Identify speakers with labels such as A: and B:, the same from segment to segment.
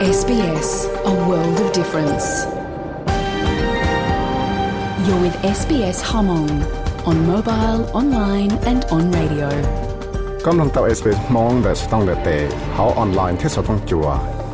A: SBS, a world of difference. You're with SBS Hmong on mobile, online and on radio.
B: กำลังต่อ SBS มองแต่สต้องเลเตเขาออนไลน์ที่สต้องจัว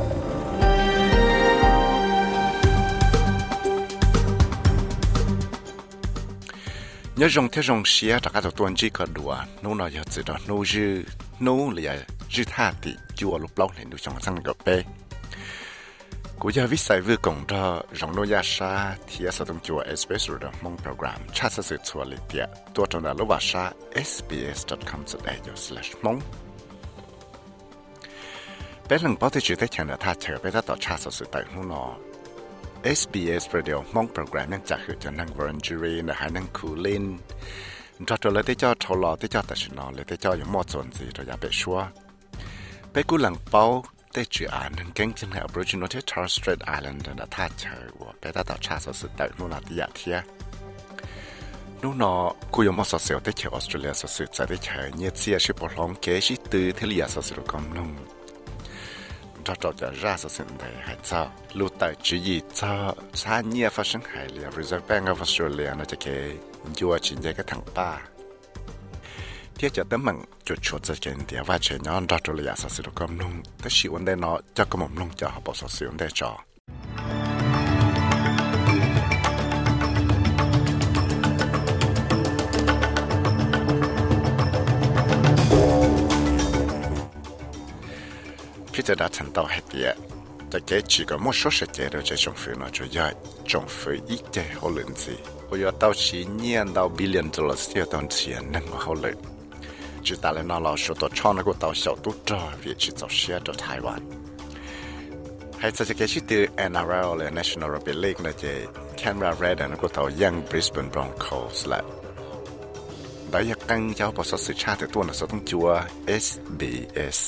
C: nhớ rong thế rong xía tất cả các tuần chỉ có đùa nô nói giờ chỉ đó nô dư nô là dư tha thì chùa lúc lâu lên được trong sang gặp bé cú giờ viết sai vừa cùng đó rong nô ya sa thì sẽ trong chùa SBS rồi đó mong program chat sự chùa lịch tiệtตัวtrong đó lúc vào sa sbs.com.au/mong bé lần bảo thì chữ thế chẳng là tha chờ bé đãต่อ chat sự tại nô nó SBS Radio มองโปรแกรมยังจากคือจะนั่งวอร์นจูรีนะหานั่งคูลินจอดเลยที่เจ้าทอลอที่เจ้าตัดสินนอเลยที่เจ้าอย่างมอดส่วนสีเราอย่าไปชัวไปกูหลังเป้าได้จืออ่านนั่งเก่งจังเลย Aboriginal ที่ Torres Strait Island นะท่าเชยว่าไปได้ต่อชาติสุดแต่นู่นน่ะที่อยากเที่ยนู่นน่ะกูยังมอดสเซลที่เชยออสเตรเลียสุดใจที่เชยเนี่ยเสียชิบล้องเกชิตื้อที่เลียสุดกำนุ่งcho ra sự sinh đại hay sao lưu tại chỉ gì cho xa nhiều phát sinh hay là Reserve Bank of Australia nó cho cái vua chính cái thằng ba thiết cho tấm bằng chuột chuột cho cái địa và chơi nhon ra cho là sự được công nung tất sự vấn đề nó cho cái mầm nung cho họ bảo sự vấn đề cho khiจะได้ทันต่อให้เดียจะเกิดจีก็มั่วชัวร์เจอจะจงฝืนเราจะย่อยจงฝืนอีกเจ้าเขาเลยสิ我要到10年到$1 billion到钱能够好เลย只打了那老说到创那个到小都这也去找些到台湾还在这个是对 NRL 的 National Rugby League 那些 Canberra Red 那个到 Young Brisbane Broncos 了ได้ยังกังเจ้าภาษาสื่อชาติตัวนั้นต้องจัว SBS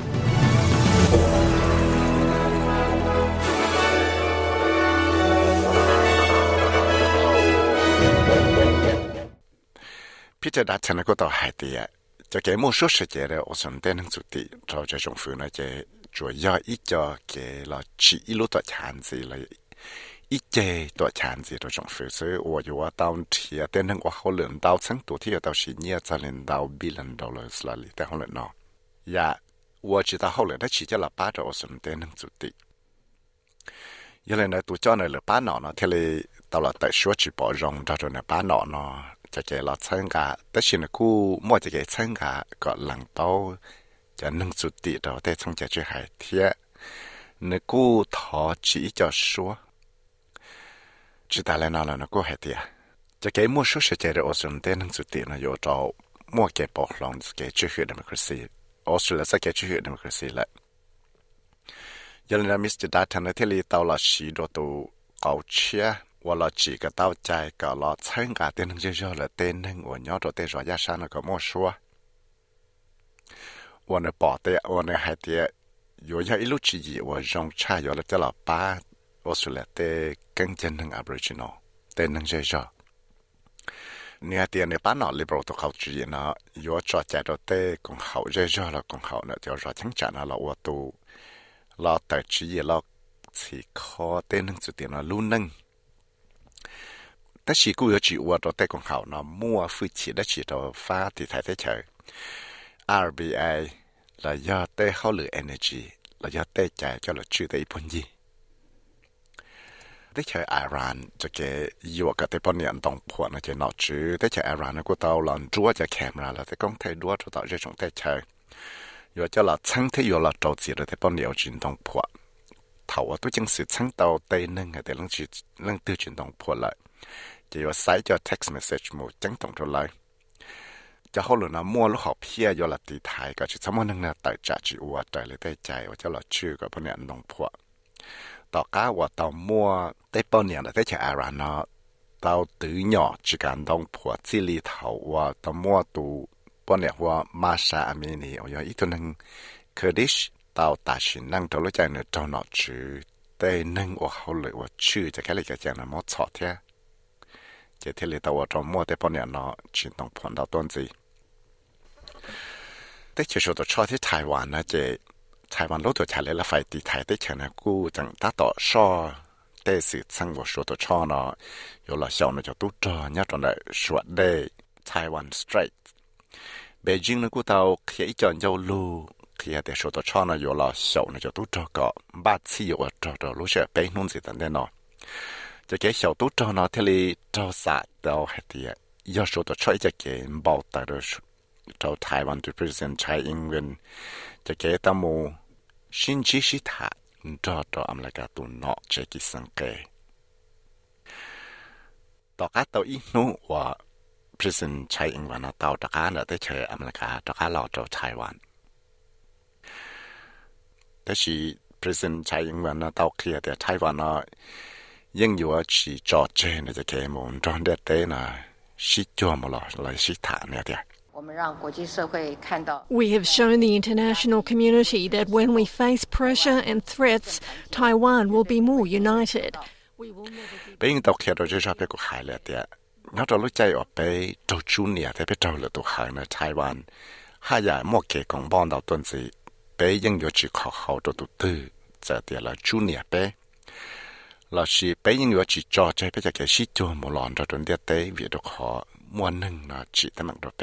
C: พี่จะดัดฉันก็ต่อหายตีอ่ะจะเกี่ยวมั่วสุดเสียแล้วอสมเต้นทั้งสุดที่เราจะจงฝืนนะจะช่วยย่อยอีจอเกี่ยวเราชี้รู้ตัวชานสิเลยอีเจตัวชานสิเราจงฝืนซื้อว่าอยู่ว่าตอนเทียเต้นทั้งว่าเขาเหลือดาวทั้งตัวที่เราชี้เนี่ยจะเล่นดาว$1 billionละลิแต่เขาเหลือเนาะอย่าว่าจิตเขาเหลือได้ชี้จะละป้าเราอสมเต้นทั้งสุดที่ยังเลยนะตัวเจ้าเนี่ยเหลือป้าหนอเนาะที่เลยตลอดแต่ชัวจีบอรองเราโดนป้าหนอเนาะจะเจอเรา参加แต่สิ่งกูมั่วจะเกี่ย参加ก็หลังเป้าจะนึ่งสุดติเราได้从这去海天那กูทอจีจะชัว知道了那了那กู海天จะเกี่ยมั่ว说是เจอเราส่วนได้นึ่งสุดตินะอยู่เรามั่วเกี่ยบอกลองจะเกี่ยชื่อ democracy ออสเตรเลียจะเกี่ยชื่อ democracy ละยันนะมิสเตอร์ดาทันที่ลีเตาละสีโดตัวเอาเชียว่าเราจีก็เต้าใจก็เรา参加เต้นหนึ่งเยอะๆเลยเต้นหนึ่งวันย้อนตัวเต้นรอยาชานะก็มั่วชัววันนี้ปอเต้วันนี้ให้เต้อยู่ยังอีลูกจีว่าจงชายอยู่แล้วจะเราป้าออสเตรเลียเต้กังเจนหนึ่ง Aboriginal เต้นหนึ่งเยอะๆเนี่ยเต้ในป้าหนอ liberal ตัวเขาจีนะอยู่จอดใจตัวเต้กงเขาเยอะๆแล้วกงเขาเนี่ยเดี๋ยวเราทั้งจานเราว่าตัวเราแต่จีเราสีคอเต้นหนึ่งสุดเดียวนะลุ้นหนึ่งแต่ชีกู有指我到对公好呢，莫夫妻的指到发地台的球 RBA 来要对好了 energy 来要对ใจ叫了住的一盘子。ได้ใช้ Iran จะเกี่ยวอยู่กับที่ปนยันต้องพวกนะจะนอจื้อได้ใช้ Iran ก็ตาวหลอนจั่วจะแคมราแล้วแต่กงไทยดัวจะต่อจะชงได้ใช้อยู่จะหลอดชั้งที่อยู่หลอดโจทย์สิแต่ปนยันจินต้องพวกเท่าว่าตัวจังสือชั้งเตาเต้นึงแต่เรื่องจีเรื่องตื้อจินต้องพวกเลยจะว่าใช้จะ text message หมู่จังต้องเท่าไรจะเขาหลุดน้ำมัวลูกเขาเพี้ยยอละตีไทยก็จะสมมตินึงนะแต่จะจีวัวแต่เลยได้ใจว่าจะหลอดชื่อกับพวกนี้น้องพวกต่อก้าว่าต่อมัวได้ปนเนี่ยได้ใช้อารานะต่อตื้อหยอจีการต้องพวกจิลีเท่าว่าต่อมัวตูปนเนี่ยว่ามาซาอามินีอย่างอีกตัวนึงเคอร์ดิชต่อตาชินนั่งตัวรู้ใจเนี่ยตัวหนอชื่อได้นึงว่าเขาเลยว่าชื่อจะแค่เลยจะแจ้งนะมดสอดเท่จะที่เลยตัวจอมมัวแต่ปนเนี่ยเนาะชินต้องผ่อน到ต้นสิแต่เชื่อตัวชอบที่ไต้หวันนะจะ台湾老多查来了快递台的钱呢，古正达到少，但是生活说的差呢，有了小呢就都着，伢种的说的台湾 Strait， 北京呢古到可以讲叫路，可以的说的差呢，有了小呢就都着个，把次有着着路些北弄子等等呢，这个小都着呢，这里着啥到还的，要说的差一个报道的说。到台湾的 President 蔡英文จะเกตมูชินจิชิตาจอดอเมริกาตุนอเจกิสังเกต่อการตัวอีนู้ว่า President 蔡英文ต่อจากการได้เจออเมริกาจากการเราจากไต้หวันแต่ที่ President 蔡英文ต่อเคลียร์แต่ไต้หวันยังอยู่ที่จอดเจนจะเกมุนจอนเด็ดเต้นะชิจวมหล่อเลยชิตาเนี่ยเดีย
D: We have shown the international community that when we face pressure and threats, Taiwan will be more united. We will never be...
C: เป็นตัวเขียนโดยเฉพาะเป็นกูหายเลยเดียเราจะรู้ใจออกไปตัวจูเนียแต่เป็นตัวเหลือตัวหายในไต้หวันหายาหมวกเกี่ยของบ้านเราต้นสิไปยังอยู่จีขอเขาตัวตื้อจะเดียละจูเนียไปเราสิไปยังอยู่จีจอใจไปจะเกี่ยชิจูมหลอนเราต้นเดียเตยวิตัวขอม้วนหนึ่งนะจีแต่มันตัวไป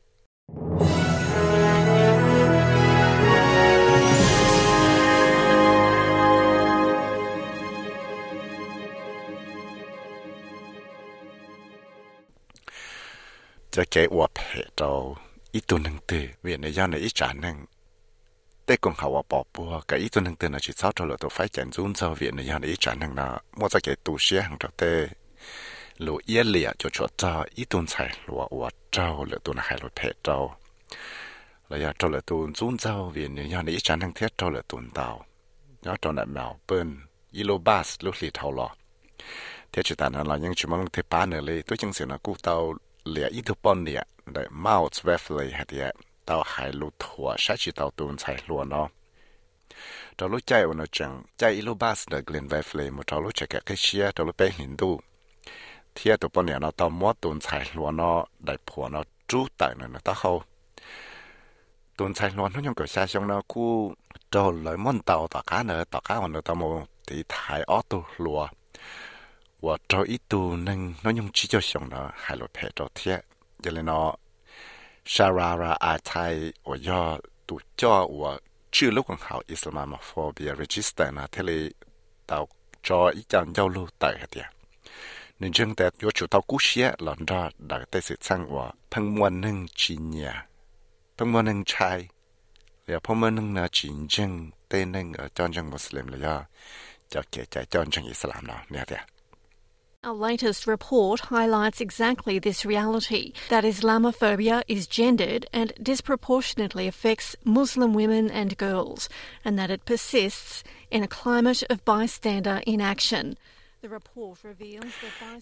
C: จะเกี่ยวเพจเราอีตัวหนึ่งตื่นเวียนในย่านในอีจานหนึ่งแต่กงเขาว่าปอบปัวกับอีตัวหนึ่งตื่นในจิตเศร้าเราตัวไฟแจนจุนเจ้าเวียนในย่านในอีจานหนึ่งนะมั่วจะเกี่ยวตัวเสียของเราเตหลุยเยี่ยเหลี่ยจะชดเจ้าอีตุนใส่หลัววัดเจ้าหรือตัวไหนหลุดเพจเจ้าระยะเจ้าหรือตุนจุนเจ้าเวียนในย่านในอีจานทั้งเทียเจ้าหรือตุนเต้าย้อนตัวไหนแมวเปิ้ลอีโลบัสลูกหลีเท่าหล่อเทียจิตานั้นเรายังชิมลงเทป้าเนเลยตัวจังเสียนะกูเต้าเหลี่ยอีทุปอนเนี่ยได้เมาส์เวฟเลยฮะเดียเต้าหายลุดหัวใช้จิตเต้าตุนใส่หลัวเนาะเรารู้ใจวันนั้นจังใจอีโลบัสเดกลินเวฟเลยมันเรารู้จักแค่เชียเรารู้เป็นหินดูเทียตัวปนเนี่ยเราต้องมัวตุนใส่หลัวเนาะได้ผัวเนาะจู้แต่เนี่ยนะตาเขาตุนใส่หลัวนั่นยังเกิดชาชงเนาะคู่โจเลยมันเต่าต่อก้าเนาะต่อก้าวันเนาะตาโมที่ถ่ายออตัวหลัวว่าโจอีตูนึงนั่นยังชี้เจ้าชงเนาะหายหลุดเพจโจเทียอย่างเลยเนาะชาราราอาไทยว่าย่อตัวจ่อว่าชื่อลูกของเขาอิสลามโฟเบียรีจิสเตอร์นะที่เลยเต่าจออีจันเจ้าลูกไต่ฮะเดียนึกจังแต่ยชูเต่ากู้เชียหลอนรอดดักได้สิช่างว่าพังมวนหนึ่งจีเนียพังมวนหนึ่งชายเหลือพังมวนหนึ่งนะจีนจังเต้นหนึ่งจอนจังมุสลิมเลยย่อจะเกใจจอนจังอิสลามเนาะเนี่ยเดีย
D: Our latest report highlights exactly this reality, that Islamophobia is gendered and disproportionately affects Muslim women and girls, and that it persists in a climate of bystander inaction. The report reveals that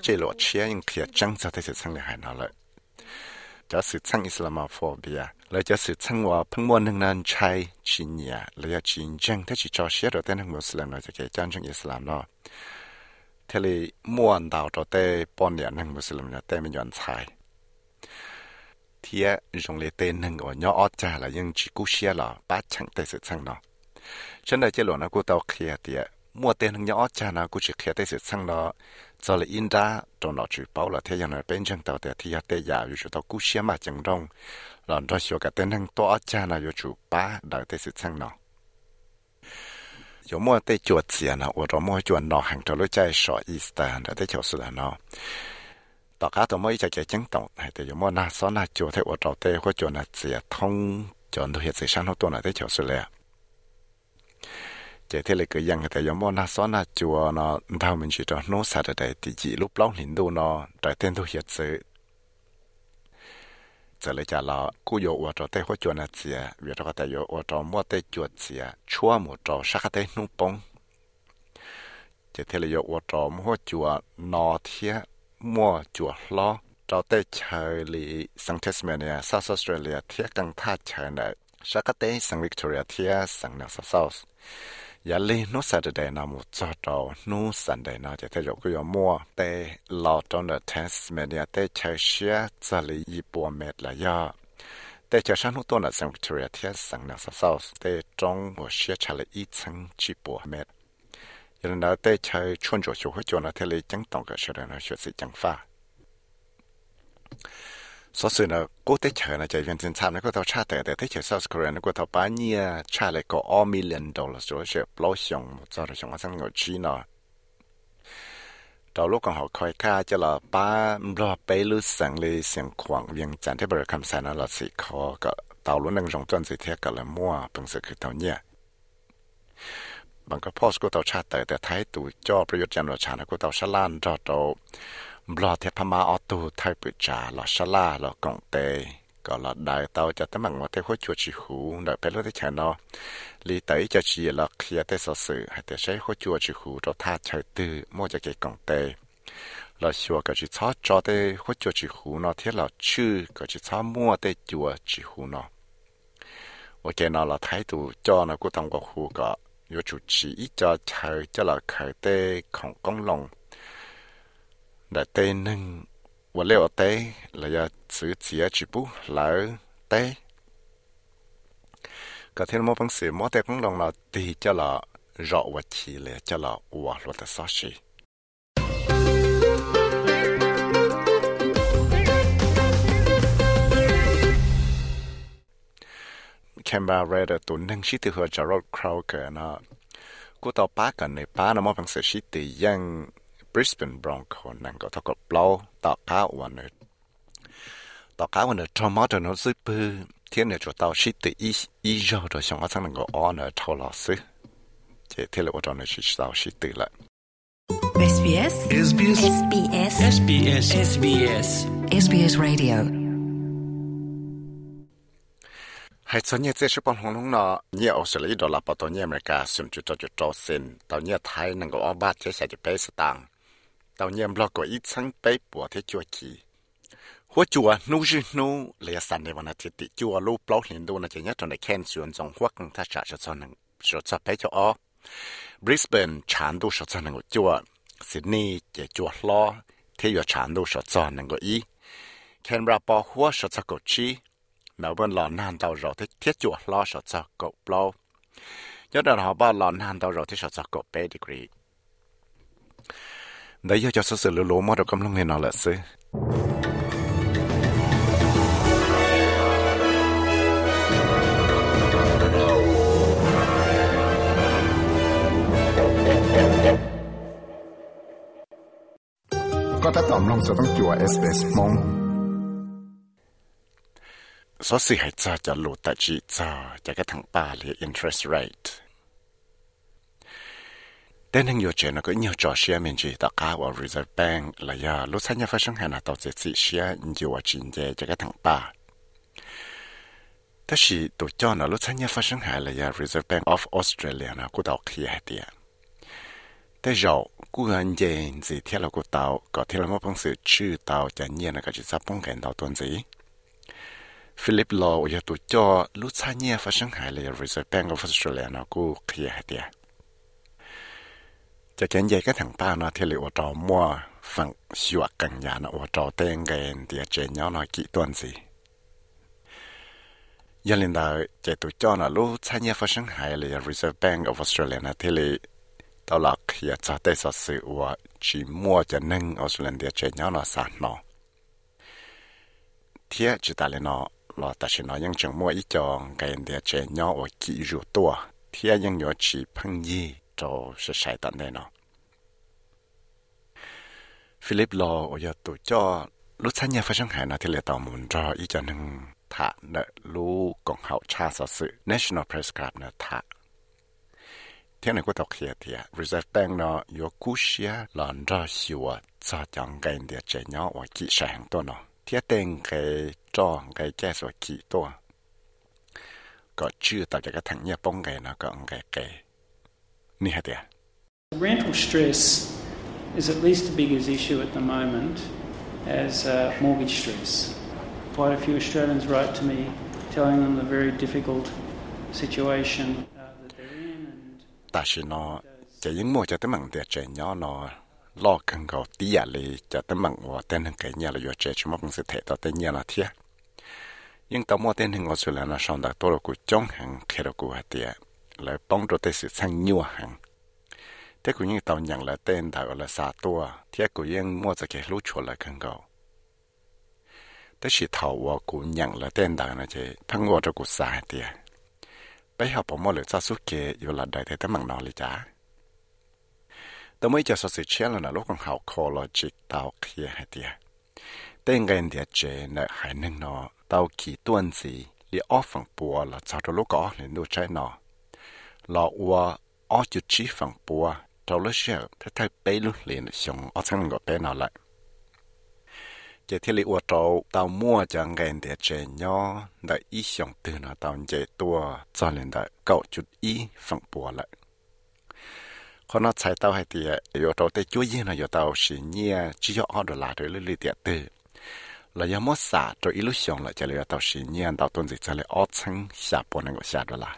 C: Islamophobia และจะสื่อทั้งว่าพังมวลหนึ่งนั้นใช้จีนเนี่ยและจะจีนจังถ้าจีจอเชียร์แต่หนึ่งมุสลิมเราจะเกี่ยจังจังอิสลามเนาะเทเลม้วนดาวตัวเต้ปอนเนี่ยหนึ่งมุสลิมเนี่ยเต้ไม่ยอนใช้เทียจงเลยเต้หนึ่งว่าย่ออดจ่าละยังจีกูเชียร์ละป้าช่างเต้สื่อทั้งเนาะฉันได้เจอหลวงนะกูเต้าเคลียร์เตียมัวเต้หนึ่งย่ออดจ่านะกูจะเคลียร์เต้สื่อทั้งเนาะจะเลยอินดาตรงเราจีเป้าละเทียยังไงเป็นจังเต้าแต่ที่ยาเต้ยาวอยู่จุดเต้ากูเชียร์มาจังรงหลอนเราเชียวกับเต้หนึ่งตัวอดจ่านะอยู่จุดป้าได้เต้สื่อทั้งเนาะ有么对脚子呢？我这么脚脑行着路在说意思的，那对就是了呢。大家都么一直在惊动，还得有么那说那脚在我这对或者那字通，脚都也在上头多那对就是了。这天那个样的有么那说那脚呢？他们去着弄啥的在第几路老领导呢？在天都也在。这里家了，古有我这带回做那字，为这个带有我这莫带做字，错莫这啥个带弄崩。这天里有我这莫做那天莫做了，这带车里上 Tasmania、South Australia 天更他车呢，啥个带上 Victoria 天上那 South。อย่าเล่นนู้สัตย์ใดนามุจอดนู้สันใดนาจะได้ยกยอมัวแต่หลอดตอนเดอเทสเมียแต่ใช้เชื่อจะเลยญี่ปุ่นเม็ดละย่อแต่จะชั้นตัวน่ะสังเกตที่สังนักสาวแต่จงหัวเสียชาเลยอีชั้นจีบัวเม็ดยันนั้นแต่ใช้ชวนจวดหัวจวนที่เลยจังต้องกับเสด็จนะช่วยสิจังฟ้า所以呢，我在瞧呢，就原正差那个到差的，但在瞧 South Korea 那个到半年差了个2 million dollars， 就是不老想，做了想我想我去呢。到lúc còn học khai ca cho là ba lo bay lưu sang lên sang khoảng viên chán thế bây giờ cầm sai nó là sự khó cả tàu lúc nâng rong tuần gì thế cả là mua bằng sựคือtàu nhẹ bằng cái post của tàu cha tớiแต่thái tụ cho ประโยชน์จันทร์ชานะcủa tàu sa lan cho tàu lo thế pha ma auto thái bự trà là sa la là cọng têก็là đại tàu cho tấm bằng một thế khối chuột chỉ hú đợi phải lúc thế chả nó lý tới cho chỉ là khi thế sở sự hay thế sẽ khối chuột chỉ hú cho tha chơi tư mua cho cái cọng tê là xua cái chỉ xóa cho thế khối chuột chỉ hú nó thế là chư cái chỉ xóa mua thế chuột chỉ hú nó ok nó là thái độ cho nó của tông của hú cả有主持cho chơi cho là khởi tê không công lòng để tê nâng và liệu tê là do sự chỉ chỉ bút lỡ tê có thể một bằng sự mỗi tê công lòng là tì cho là rõ và chỉ lệ cho là và luật tê xóa xì Canberra Raiders tụi nâng sĩ từ hồi Gerald Croker nó của tàu bá gần này bá nó mới bằng sự sĩ từ dân Brisbane Broncos nâng có thọ cột blow tàu cáวันnày tàu cáวันnày trong máu nó dưới bự thiên này cho tàu sĩ từ ý rồi rồi xong ở sang nâng có on ở thâu lò xứ chỉ thế là ở trong này sĩ tàu sĩ từ lại
E: SBS SBS SBS SBS SBS SBS Radio
C: hay cho nhẹ chế số bọn hồng nó nhẹ Australia đô la bảo tàu nhẹ America xuân cho cho sen tàu nhẹ Thái năng có ba thế sẽ bị sát tăng tàu nhẹ block có ít sáng bị bỏ thế chua kỳ hoa chùa nu lẽ sản nàyวันอาทิตย์chùaลูกblock hiện đồ là chỉ nhất trong đại khen xuân trong hoa càng thắt chặt cho năng cho bị cho ó Brisbane chán đồ cho năng chùa Sydney chỉ chùa lo thế giờ chán đồ cho năng có ý Canberra bảo hoa cho có chi Melbourne lò nan tàu rồi thì thiết chuột lo sợ cho cậu blow nhớ rằng họ ba lò nan tàu rồi thì sợ cho cậu bé degree đấy giờ cho sự lũ lũ mà được cầm lông này nó là sự
B: có tác động lông sẽต้องจั่ว SBS มอง
C: số sự hay cho lụt tại chỉ cho cái thằng ba là interest rate. Đến những chuyện nó có nhiều trò xe mình chỉ tạo cả vào Reserve Bank là do lúc sáng nhà phát sinh hàng nào tạo chỉ xe nhiều chuyện về cho cái thằng ba. Thế thì tụi cho nó lúc sáng nhà phát sinh hàng là do Reserve Bank of Australia nó cũng tạo khi hay tiền. Thế rồi cú anh gì theo là cú tạo có theo là một bằng sự chữ tạo cho nhiên là cái chỉ sắp bông cảnh tạo tuần gì. Philip Law ở tụi cho lúc sáng nhà phát sinh hàng là Reserve Bank of Australia nó cũng khi hay tiền. Cho cái gì cái thằng ba nó theo liệu trò mua phần xua cần nhà nó trò tên ghen thì trên nhau nó kỹ tuần gì. Giờ lên đời chạy tụi cho nó lúc sáng nhà phát sinh hàng là Reserve Bank of Australia nó theo liệu tao là khi cho tới sự sự và chỉ mua cho nâng Australia thì trên nhau nó sẵn nó. Thế chỉ ta lên nó là ta chỉ nói những chuyện mua ít chọn cái thì trên nhau và kỹ rủ tua. Thế những nhỏ chỉ phân gì cho sự sai tận đây nó. Philip Law ở tụi cho lúc sáng nhà phát sinh hàng nó thì là tao muốn cho ý cho nâng thả nợ lũ còn hậu tra sự National Press Club nợ thả. Thế này có đọc hiện thì Reserve Bank nó có cú xia lần ra xíu cho chọn cái để chạy nhau và kỹ sảnตัวnó. Thế tên cái cho cái cái số kỹตัว. Có chưa tạo cho cái thằng nhà bông cái nó có cái. Ní hả tiệt?
F: Rental stress is at least as big as issue at the moment as mortgage stress. Quite a few Australians write to me telling them the very difficult situation
C: ta chỉ nó chỉ những mua cho tới mảng để trẻ nhỏ nó lo cần cầu tí à lì cho tới mảng và tên cái nhà là do trẻ chúng nó cũng sẽ thể tạo tới nhà là thế nhưng tao mua tên hình Australia nó xong đặc tôi là của trong hàng khi đó của hạt địa là bóng đồ tên sự sang nhiều hàng thế cũng như tao nhận là tên đạo là xa tua thế cũng yên mua cho cái lũ chuột là cần cầu thế chỉ thầu và cũng nhận là tên đạo này chứ thằng ngồi cho của xa hạt địa bây giờ bỏ mua được cho suốt kia yêu là đại thế tới mảng nào lý trả tao mới cho sự chết là lúc còn học college tao kia hạt địa tên cái địa chế nợ hải nâng nó tao kỳ tuần gì li off phần bùa là cho lúc có lên đồ trái nó là ua ở chỗ chỉ phần bùa tao lúc sau thấy bé luôn liền xong ở trong cái bé nào lại chỉ thì li ua tao mua cho cái địa chế nhỏ để ý xong từ nó tao chế tua cho lên để cậu chút ý phần bùa lại còn nó chạy tao hay thì yêu tao tới chúa gì nó yêu tao chỉ nhia chỉ cho ở đồ lại rồi lấy tiền từ là do mất xả rồi illusion là cho lấy tao chỉ nhia tao tuân dịch cho lấy ở chân xả bộ này của xả đồ lại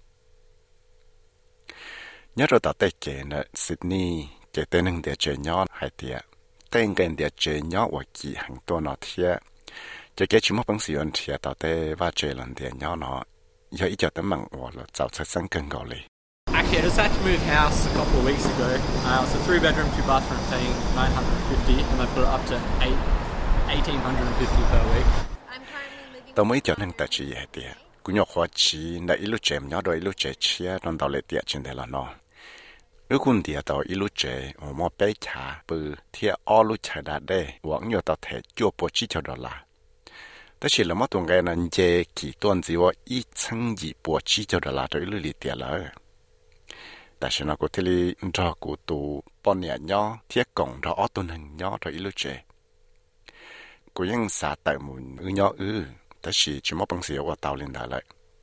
C: nhớ rồi tao tới cái nữa Sydney cái tên những địa chế nhỏ hay thì tên cái địa chế nhỏ và kỳ hàngตัวnó thiệt cho cái chúng mất bằng sử dụng thiệt tao tới và chế lần địa nhỏ nó giờ ít cho tới mảng hoặc là tạo thành sáng cần gọi đi.
G: Actually, I just had to move house a couple of weeks ago. It's a 3-bedroom, 2-bathroom paying $950 and I put it up to $1,850 per week.
C: Tao mới chọn nên tài chỉ vậy tiệt. Cú nhóc hóa chỉ đã ít lúc trẻ nhỏ đôi ít lúc trẻ chia trong tàu lệ tiệt trên đây là nó. Ước quân tiệt tàu ít lúc trẻ ở mua bé trà bự thiệt ở lúc trẻ đã đây vẫn nhiều tàu thể chua bộ chỉ cho đó là. Đó chỉ là một tuần ngày nên chế kỳ tuần gì và ít chân gì bộ chỉ cho đó là đôi ít lúc tiệt là. Tại sao nó có thể li cho cụ tụ bọn nhà nhỏ thiết cổng đó ở tuần hình nhỏ rồi ít chế cụ những xã tại muốn nhỏ tại sao chỉ một bằng sự ở tàu lên đà lại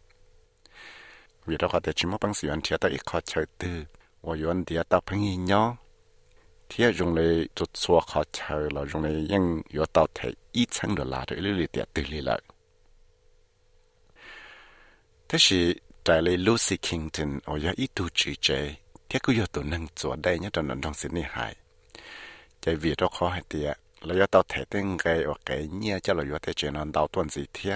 C: vì đó có thể chỉ một bằng sự anh thiết tại ít khó chơi từ và yuan địa tàu phăng nhỏ thiết dùng để tụt xóa khó chơi là dùng để những yếu tàu thể ít chân được là rồi ít tiệt từ lại thế thì tại lấy Lucy Kington ở nhà ít tu chỉ chế, thế cứ yêu tụi nâng chỗ đây nhá trong trong Sydney Hải. Cái việc đó khó hay tiệt, là yêu tao thể tên cái ở cái nhia cho là yêu thể chuyện nó đào tuần gì thế.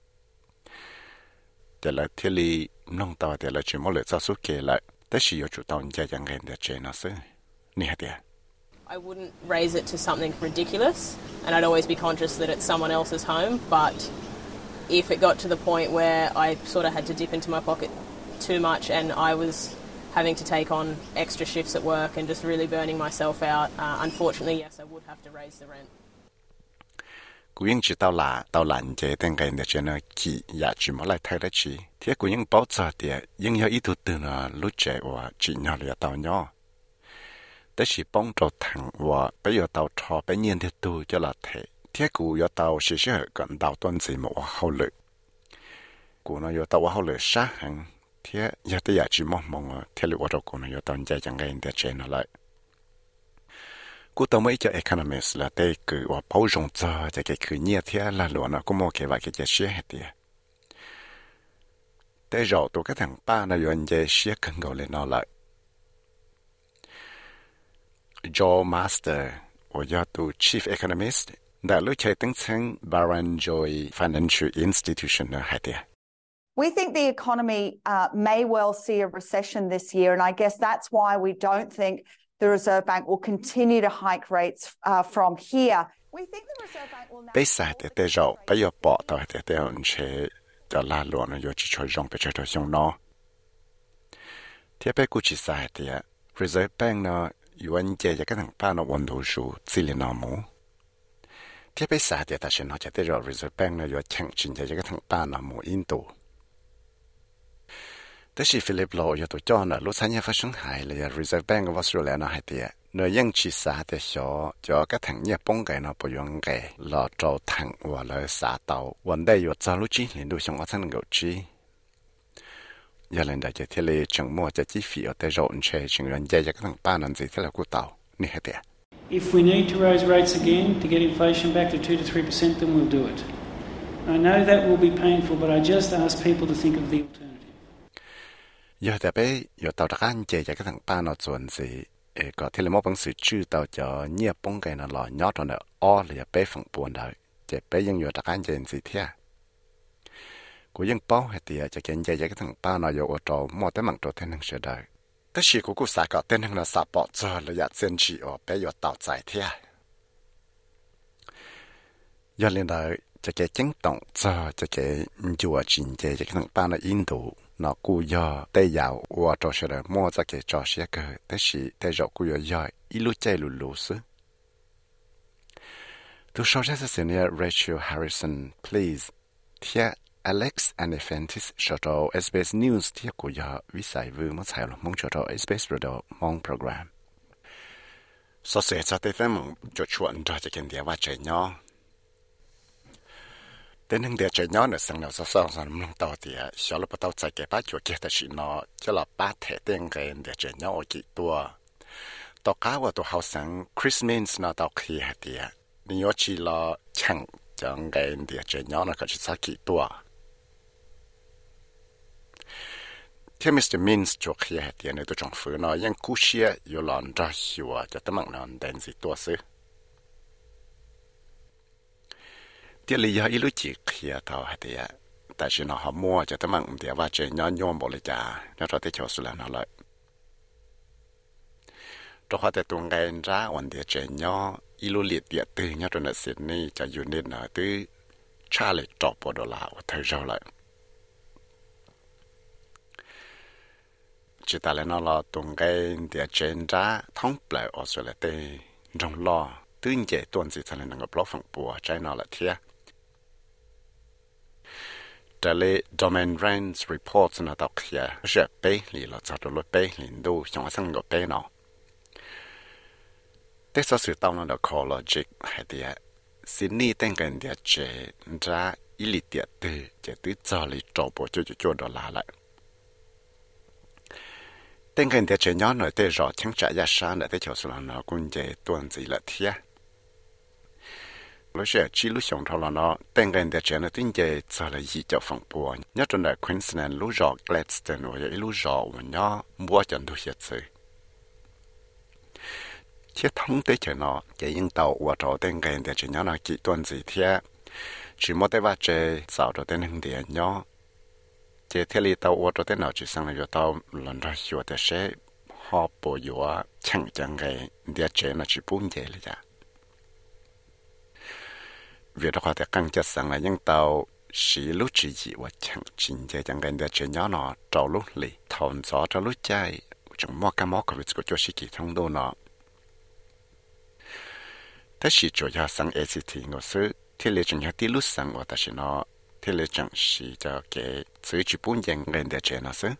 C: Để là thế li nông tao để là chuyện mỗi lần sau suốt kể lại, thế chỉ yêu chủ tao nhia chẳng cái để chuyện nó xứ, nè tiệt.
H: I wouldn't raise it to something ridiculous, and I'd always be conscious that it's someone else's home, but if it got to the point where I sort of had to dip into my pocket too much and I was having to take on extra shifts at work and just really burning myself out, unfortunately, yes, I would have to raise the rent.
C: Cú yên chỉ tao là chế tên cái để cho nó kỳ giả chỉ mới lại thay đó chỉ thế cú yên bảo trợ thì yên yêu ít từ nó lúc trẻ và chỉ nhỏ là tao nhỏ đó chỉ bông trâu thằng và bây giờ tao cho bây nhiên thì tu cho là thế thế cú yêu tao chỉ sẽ cần đào tuần gì một hậu lực cú nó yêu tao hậu lực sát hàng thế giờ tới giờ chỉ mong thế liệu vào cú nó yêu tao chạy chẳng cái để chơi nó lại cú tao mới cho economist là đây cứ và bảo rộng cho cái cứ nhiều thế là luôn nó cũng một cái vài cái chuyện hết đi đây rồi tụi cái thằng ba nó yêu cái chuyện cần gọi lên nó lại Joe Master và giờ tụi chief economist đã lúc chạy tiếng sang Barrenjoey Financial Institution ở Hải Địa.
I: We think the economy may well see a recession this year, and I guess that's why we don't think the Reserve Bank will continue to hike rates from here. We think the Reserve Bank will now.
C: Bây giờ thì rồi bây giờ bỏ tao thì ông sẽ cho la luôn rồi chỉ cho dùng để cho dùng nó. Thế bây giờ chỉ sai thì Reserve Bank nó yuan chế cái thằng ba nó vận động số chỉ là nó mu. Thế bây giờ thì ta sẽ nói cho rồi Reserve Bank nó yuan chẳng chỉnh chế cái thằng ba nó mu Ấn Độ. Thế thì Philip Lowe yêu tụi cho nó lúc sáng nhà phát sinh hại là Reserve Bank of Australia nó hay tiệt, nóยังchỉ xả để cho các thằng nhà bông cái nó bồi dưỡng cái là cho thằng và là xả tàu vấn đề yêu cho lúc chỉ liền đối xong ở trong cái chi, giờ lên đại cái thế là chẳng mua cho chi phí ở đây rồi chơi chẳng lên chơi cho các thằng ba năm gì thế là cú tàu nè hay tiệt.
F: If we need to raise rates again to get inflation back to 2 to 3%, then we'll do it. I know that will be painful, but I just ask people to think of the alternative.
C: Giờ thì bây giờ tàu đặc ăn chơi cho các thằng ba nó chuẩn gì, có thể là một bằng sự chữ tàu cho nhiều bông cái nó lò nhót rồi nữa, o là bây phần buồn đời, chơi bây giờ đặc ăn chơi gì thế? cúยังป้อให้เตียจะเกินใจจะทั้งป้าน้อยโอโตมอแต่มังโตเท่นหนึ่งเสียดายแต่ชีกูสากเต้นทั้งน่ะสาปอจอระยะเส้นชีออกไปอยู่ต่อใจเทียย้อนเรียนได้จะเกิดจังตงจอจะเกิดจัวจินเจจะทั้งป้าในอินโดนอกูย่อได้ยาวว่าจอเสด็จมั่วจะเกิดจอเสียเกิดแต่ชีแต่จอกูย่อยอีลุใจลุลุซึตัวชอจะเสนอ Rachel Harrison please เทีย Alex and Eventis ชอต SBS News เทียกูย่อวิสัยวิวมั่วใช่หรอมงชอต SBS Radio มงโปรแกรมสอเสียจะได้แต่มึงจะชวนจอจะเกินเดียวว่าใจย่อแต่หนึ่งเดียวใจย้อนในสังเนาสองสามลงต่อเดียชอบเราไปต่อใจแก่ป้าจัวเกแต่ชินอจะเราป้าเทเตียงเงินเดียวใจย้อนกี่ตัวต่อก้าวตัวเขาสังคริสต์มาสนาต่อขี้เดียนี่ว่าชีเราช่างจังเงินเดียวใจย้อนก็จะสักกี่ตัวที่มิสเตอร์มินส์จัวขี้เดียในตัวจงฝืนอยังกู้เชียอยู่หลอนจะหิวจะตั้งนอนเดินสิตัวซื้อเดี๋ยวเลยยาอีลุจิเขียเท่าเดียแต่ฉันเอามัวจะตั้งเดียวว่าจะย้อนโยมบริจาแล้วเราได้เชื่อสุดแล้วนั่นเลยตัวเขาแต่ตัวเงินจ้าวันเดียวจะย้อนอีลุลิดเดียตื่นย้อนจนสินนี่จะอยู่นิดหน่อยตื้อชาเล็กจอบปวดหลาว่าเธอเจ้าเลยจิตาเลนเราตัวเงินเดียวเจนจ้าท้องเปล่าอสุเลตีจงรอตื่นเจตัวสิทะเลนังกับล้อฝั่งปัวใจนอละเทียแต่เลย Domain Rains Reports นะตอกเขียเจ็บไปหรือเราจะดูรถไปหรือดูจังหวะสังกับไปเนาะแต่สสื่อต้องนั่นเรา Ecologic ให้เดียสินี่ตั้งกันเดียเจจะอิลิเดียตื้อจะตื้อจอลิจบจู่ดอลลาร์ละตั้งกันเดียเจย้อนหน่อยแต่รอทั้งจ่ายาชาเนี่ยแต่เจ้าสุนันกุญแจตัวสิละเทียแล้วเชื่อชีลุชงทอลนอแต่งกันเดียเจนติ้งเจจะเลยยี่เจ้าฝั่งปัวเนี่ยจนได้ควีนส์แลนด์ลุจอกเลสตันว่าอย่างลุจอกวันนี้บัวจันทุเฮียดซื้อเชื่อทั้งเตเจนอจะยิ่งเต่าว่าเราแต่งกันเดียเจนนากี่ตัวสิเทียชีมอได้ว่าเจสาวเราแต่งเดียเนาะเจเทลีเต่าว่าเราแต่งเราจีสังเลยเต่าหลังจากหัวแต่เช่ฮอปปัวอยู่ว่าช่างจังไงเดียเจน่าจีปุ่นเจเลยจ้ะเวลาเขาแต่กังจะสั่งอะไรยังเตาสีลุจีจีว่าช่างจริงใจจังกันเดียเจย้อนอเจ้าลุลีทอนซอเจ้าลุใจจังมอกกันมอกกับวิสกุจชิกิทั้งโดนอแต่สีจุยาสั่งเอซิทีงก็ซื้อที่เลจังยาที่ลุสั่งว่าแต่ฉันอที่เลจังสีจะเกซื้อจีปุ่นยังเงินเดียเจนะซื้อ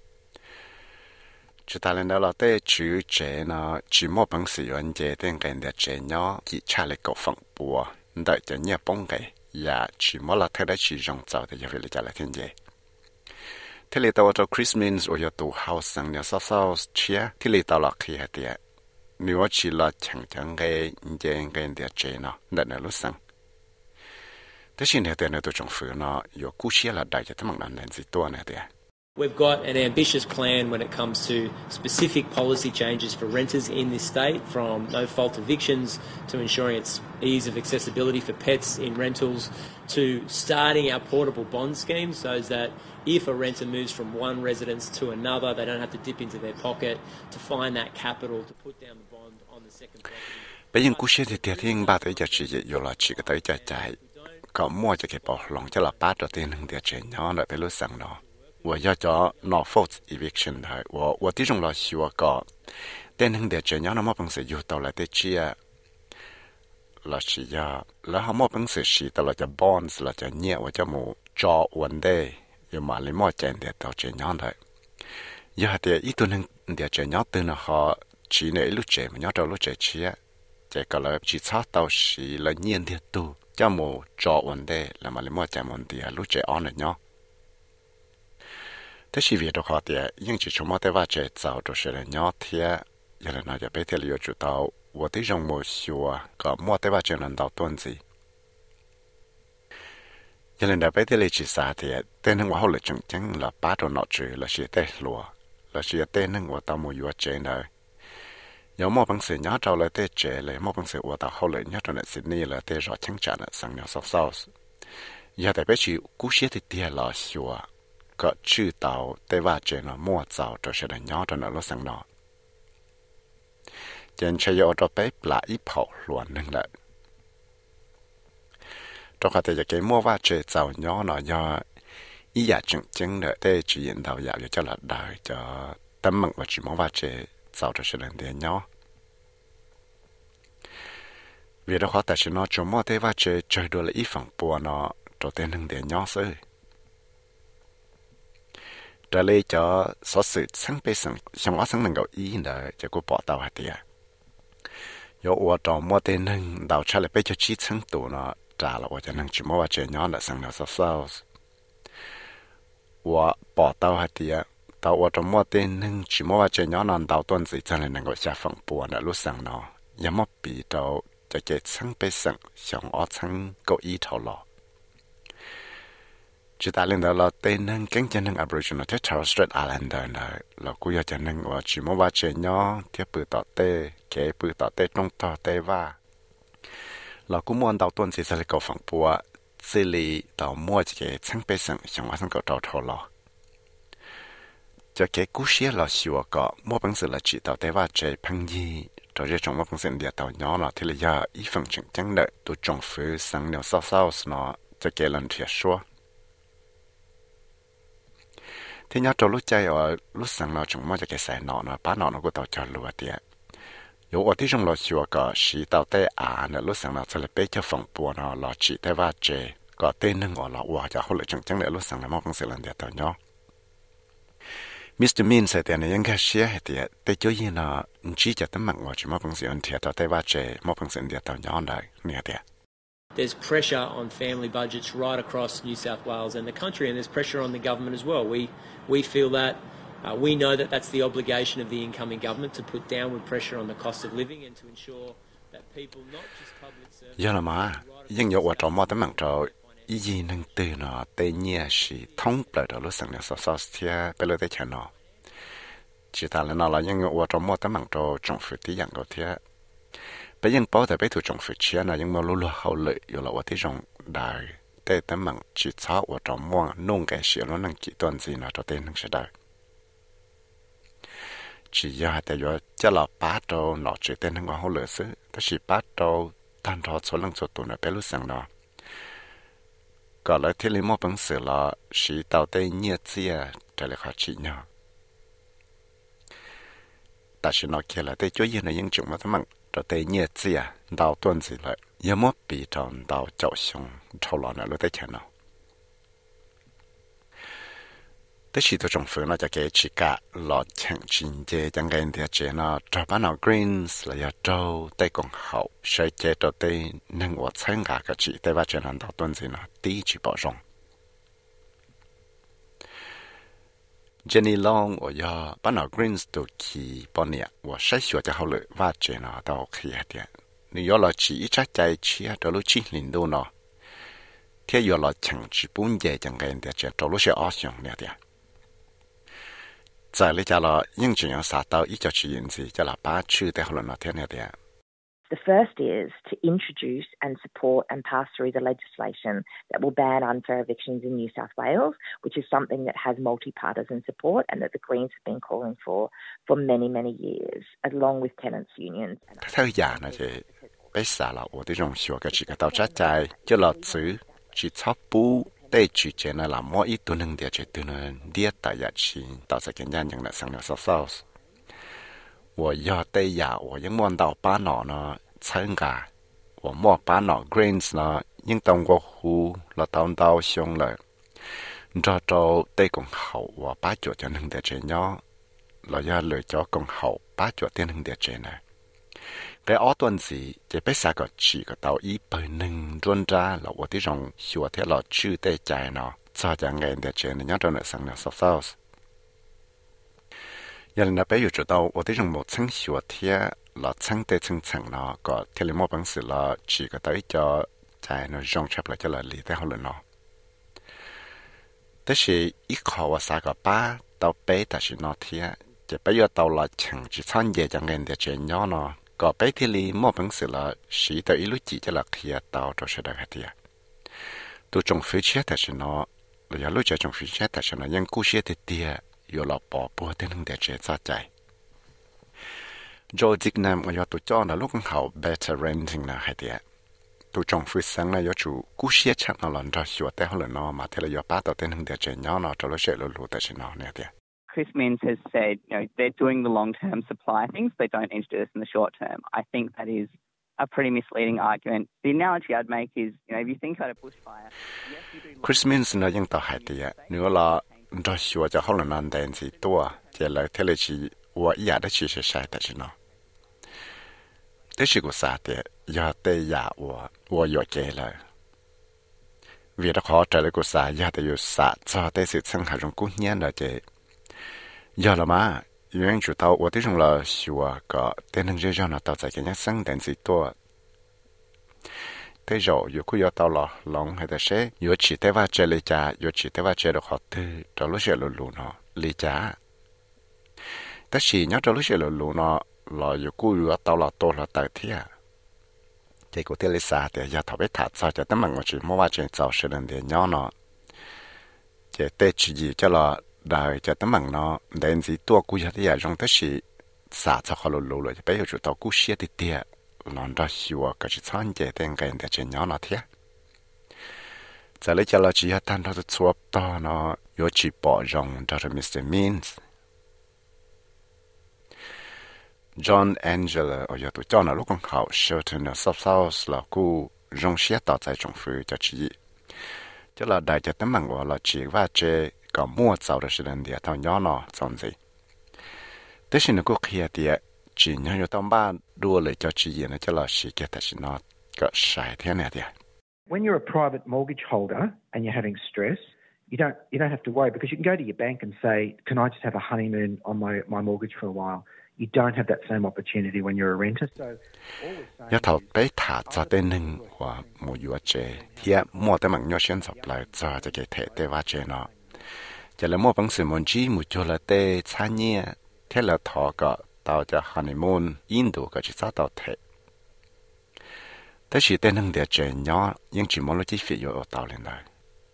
C: จุดท้ายแล้วเราได้ชื่อเจนะจีมอบังสิวันเจได้เงินเดียเจเนาะกิชาเลกฝั่งปัวได้จะเนี่ยป้องไงอย่าชิมอละเธอได้ชิจงเจ้าแต่อย่าเวลาจะละทิ้งเจที่เลตัวคริสต์มาสโอยตัวเฮาสังเนี่ยสาวๆเชียที่เลตัวหลักที่เดียนิวชิลาจังจังไงเจงเดียเจเนาะนั่นน่ะรู้สังแต่ชินเดียในตัวจงฝืนเนาะอยู่กู้เชียละได้จะทั้งหมดนั้นสิตัวเนี่ยเดีย
J: We've got an ambitious plan when it comes to specific policy changes for renters in this state, from no-fault evictions to ensuring its ease of accessibility for pets in rentals, to starting our portable bond scheme so that if a renter moves from one residence to another, they don't have to dip into their pocket to find that capital to put down the bond on the second property.
C: ไปยังกู้เชียที่เดียที่ยังบ้าตัวจะชี้อยู่ละชี้ก็ตัวจะใจก็มั่วจะเก็บบอกหลงจะละป้าตัวเตียนหนึ่งเดียเจนย้อนเลยไปรู้สั่งเนาะ我要找 no-fault eviction 的，我这种老希望搞，但很多这样的毛本事有到了的接，老是呀，然后毛本事是到了这 bonds 了这年我就冇找问题，有嘛里毛挣的到这样的，有的一顿人的这样顿了哈，去那路这么样找路这去，这个了去查到是了年的多，就冇找问题，那么里毛挣问题路这安了呢。แต่ชีวิตของเขาเดียยังจะชมได้ว่าจะเจ้าตัวเสด็จยอดเทียยังไงน่าจะไปเที่ยวจุดเตาว่าที่ยังมัวชัวก็มัวได้ว่าจะนันดาวต้นสิยังไงน่าไปเที่ยวจิตสาเทียแต่นึกว่าเขาเลยจังละป้าตัวหนอจือละเสียเตะหลัวละเสียเตะนึกว่าตามัวยัวเจนเลยยังมัวบังเสียย้อนเจ้าเลยเตะเจเลยมัวบังเสียว่าตาเขาเลยย้อนตัวเนี่ยสินี่เลยเตะรอช่างจันทร์สั่งเนี่ยเศร้า giờ tại bé chịu cú xé thì tia lò xùa có chữ tàu tây va trên nó mua tàu cho sẽ là nhỏ cho nó lúc sáng nó trên chơi ở đó bé là ít跑luôn nên là cho họ thì cái mua va chơi tàu nhỏ nó do ý giả chứng chứng để để chỉ hiện đầu dạo cho là đời cho tâm mộng và chỉ mua va chơi tàu cho sẽ là tiền nhỏ vì đó họ tại sao nó cho mua tây va chơi chơi đồ là ít phần bùa nó cho tiền hơn tiền nhỏ xứ trở lại cho số sự sáng bế sáng xong ở sáng năng cầu ý để cho cô bỏ tàu hạt tiền有我找莫得能到出来被就几层度了，炸了我就能去莫话这样的生了少少。我报道下啲，到我找莫得能去莫话这样能到段子真係能夠下放播的路上咯，也莫比到就幾層被生，像我層夠意頭咯。chỉ ta lên đó là tên năng cánh chân năng Aboriginal Torres Strait Islander là cú giờ chân năng và chỉ muốn vào chơi nhỏ tiếp bự tọt tê kế bự tọt tê trong tọt tê va là cú muốn đầu tuần chỉ sẽ là cầu phẳng bùa xử lý đầu mua cáiชั้นbê sừng trong hóa sang cầu đầu thầu lo cho cái cú xía là xíu có mua bằng sự là chỉ tọt tê va chơi phăng gì cho cái trong mua bằng sự địa tàu nhỏ là thì là giờ ít phần chừng chẳng đợi tụ trồng phứ sang nhiều sao nó cho cái lần thiệt số thì nhớ cho lúc chơi ở lúc sáng nó chúng mới cho cái xe nó bán nó cũng tao cho lúa tiệt. Nếu ởที่trong lò xùa có xí tao tê nó lúc sáng nó sẽ là bé cho phòng bùa nó là chỉ tê va chè có tên nâng ở là ua cho họ lại chẳng để lúc sáng nó mong sẽ làm đẹp tao nhớ. Mr. Min sẽ tiền này những cái xe hay tiệt, tê cho gì nó chỉ cho tấm mạng chỉ mong sẽ ăn thiệt tao tê va chè mong sẽ đẹp tao nhớ đấy nè tiệt.
J: There's pressure on family budgets right across New South Wales and the country, and there's pressure on the government as well. We feel that we know that that's the obligation of the incoming government to put downward pressure on the cost of living and to ensure that people, not just public services.
C: Giờ là mà, nhưng nhiều ở trong mọi tấm mạng trò, ý gì năng từ nó tê nhẹ sĩ thông bởi đó lúc sáng là sao thì bây giờ tê chả nó. Chỉ ta là nó là những ở trong mọi tấm mạng trò trong phía tí dạng của thế. Bây giờ bảo tại bây thủ trong phía chia là những màu lúa hậu lợi, rồi là ở tí trong đài tê tấm mạng chỉ cháu ở trong mọi nông cái sự nó năng chỉ toàn gì nó cho tên năng sẽ đài. Chỉ giờ tại giờ cho là bát trâu nó chỉ tên năng hậu lợi xứ, ta chỉ bát trâu tan trâu số lần số tuổi nó bé lúc sáng đó. Còn lại thì lấy một bằng sự là chỉ tàu tê nhiệt chia trở lại khó chỉ nhau. Ta chỉ nói kia là tê chỗ gì là những chuyện mà tấm mạng cho tê nhiệt chia đào tuần gì lại. Giờ mất bị tròn đào chậu xong trâu lò nữa lúc tới chả nào. Tới khi tôi trong phương nó cho cái chỉ cả lò chẳng chín chế chẳng cái thì chế nó cho bán nào greens là giờ trâu tây còn hậu sẽ chế cho tây nâng ở sáng cả cái chỉ tây và chế làm đào tuần gì nó tí chỉ bỏ rong. Jenny Long ở giờ bán nào greens từ khi bao nhiêu và sẽ sửa cho hậu lợi và chế nó đào khi hết nếu là chỉ chắc chạy chia cho lúc chỉ linh đô nó thế giờ là chẳng chỉ bốn giờ chẳng cái để cho lúc sẽ ở xong nè thế在里家了应景要啥到一家去引子叫喇叭去的后来那天那点
K: The first is to introduce and support and pass through the legislation that will ban unfair evictions in New South Wales, which is something that has multi-partisan support and that the Greens have been calling for many, many years, along with tenants' unions.
C: Theo giả là gì? Bây giờ là tôi đi dùng sửa cái chỉ cái tàu trái trái, cho là chữ chỉ chắp bút, để chỉ chế là làm mỗi ít tuần hưng để chế tuần hưng để tại giá trị tạo ra cái nhân là sang là sao. 我要对呀，我应望到把呢参加，我莫把greens 呢，应当我湖了到凶了，这周对更好，我把脚就能得这样，了要累脚更好，把脚就能得这呢。cái ở tuần gì chỉ biết sao cái chỉ cái tàu ý bởi nâng run ra là ởที่ rong xua thế là chữ tê chạy nó cho chẳng ngày để chơi này nhớ trong này sang là sao giờ là bây giờ chúng ta ởที่ rong một层 xua thế là层 tê层 nó có thế là một bằng sự là chỉ cái tới cho chạy nó rong chấp lại cho là lý thế họ là nó thế thì ít khó và sao cái ba tàu bé ta chỉ nó thế chỉ bây giờ tàu là chẳng chỉ参về chẳng ngày để chơi nhớ nó có bé thì li một bằng sự là sĩ tới lúc chỉ cho là kia tàu cho sẽ được hết tiệt. tôi trồng phía chết tại nó là giờ lúc trồng phía chết tại nó nhưng cú chết thì tia yêu là bỏ bùa tên hưng để chế ra chạy rồi dịch nam mà tôi cho là lúc hậu better renting là hay tiệt tôi trồng phía sáng là chủ cú chết chắc nó lần ra sửaแต่họ nó mà thế là giờ bắt đầu tên hưng để chế nhau nó cho nó sẽ lù tại nó nè tiệt.
L: Chris Minns has said, they're doing the long-term supply things. They don't interest us in the short term. I think that is a pretty misleading argument. The analogy I'd make is, if you think about a bushfire, yes, you do.
C: Chris Minns là những tàu hải tiệt, nếu là ra sửa cho họ là nan đen gì tua, thì là thế là chỉ và ý đã chỉ sai tại nó. Thế chỉ có sao tiệt, giờ tây giả và giờ chế là. Vì đó khó trả lời của sao, giờ tây giờ sao cho tây sự sinh hoạt trong quốc nhiên là chế. Giờ là mà,原主导我的用了说个电能热让它到在个人生电子多，对肉有可要到了龙还得些，有起得话这里家，有起得话这的好的，这路些路路呢，里家，但是你这路些路路呢，了有可要到了多了代替啊，这个的里啥的要特别他早就等么我去莫话这早些人的鸟呢，这得自己这了。đời cho tấm bằng nó đến gì tua cú giờ thì trong tất sĩ xả cho họ lù rồi bây giờ chúng ta cú xia thì tiệt nó ra hiệu cái chuyện sáng chế tên cái để trên nhau nó thế giờ lấy cho là chỉ tan ra được chụp đó nó có chỉ bỏ rong cho Mr. Minns John Angela ở giờ tụi cho nó lúc còn học Shelton ở South South là cú rong xia tạo tại trong phủ cho chị cho là đại cho tấm bằng gọi là chỉ và chế có mua giàu được sự đơn địa thao nhỏ nó trong gì, thế thì nó có kia thì chỉ nhớ cho tông ba đua lại cho chị gì nó cho là sự kiện thì nó có sai thế này thì.
M: When you're a private mortgage holder and you're having stress, you don't have to worry because you can go to your bank and say, "Can I just have a honeymoon on my mortgage for a while?" You don't have that same opportunity when you're a renter. So always.
C: Giờ thầu bé thả cho tên nâng và mua yếu chế, thì mua tới bằng nhau xuyên dọc lại cho cái thể tế va chế nó. Giờ là mua bằng sự muốn chi một chỗ là tê餐业，thế là thọ cái tàu cho honeymoon Indo cái chỉ sao tàu thế. Thế chỉ tên nâng để chế nhỏ, nhưng chỉ muốn là chỉ phải ở tàu lên đây.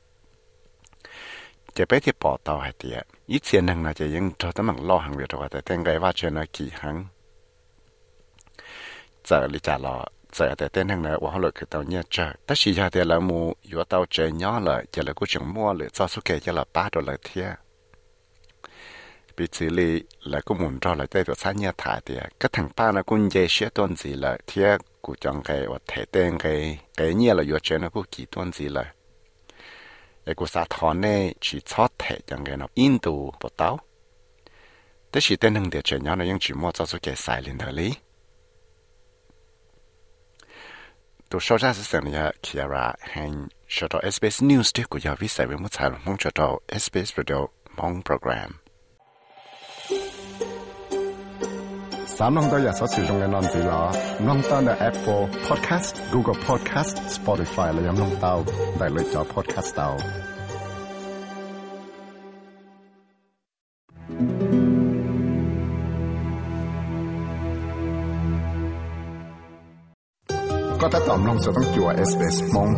C: Giờ bé thì bỏ tàu hay tiệt, ít tiền nâng là chỉ nhưng cho tấm bằng lo hàng việc rồi,แต่tên cái va chế nó kỳ hàng. Giờ lý trả lo. Giờ để tên hàng này của họ lợi cái tàu nhẹ chơi, tất nhiên giờ thì là mua yếu tàu chơi nhỏ lại, giờ là cũng chẳng mua lại cho số kẻ cho là $3 thiệt. Bị xử lý là cũng muốn cho lại đây được sáng nhẹ thả thì cái thằng ba nó cũng dễ sẽ tuân gì lại thiệt, cũng chẳng cái và thể tên cái nhẹ là yếu chơi nó cũng chỉ tuân gì lại. Cái của xã thọ này chỉ chót thể chẳng cái nó Indo bộ tàu. Tất nhiên tên hàng để chơi nhỏ nó nhưng chỉ mua cho số kẻ xài lên thời lý. Tôi sau ra sẽ là Kiara hành cho đó SBS News tiếp của giáo viên sẽ với một tài mong cho đó SBS Radio mong program.
B: Sáng hôm đó giờ sẽ sử dụng cái nón gì là nón tao là Apple Podcast, Google Podcast, Spotify là nón tao đại lựa cho podcast tao. Có thể tóm lòng số đông chùa SBS mong.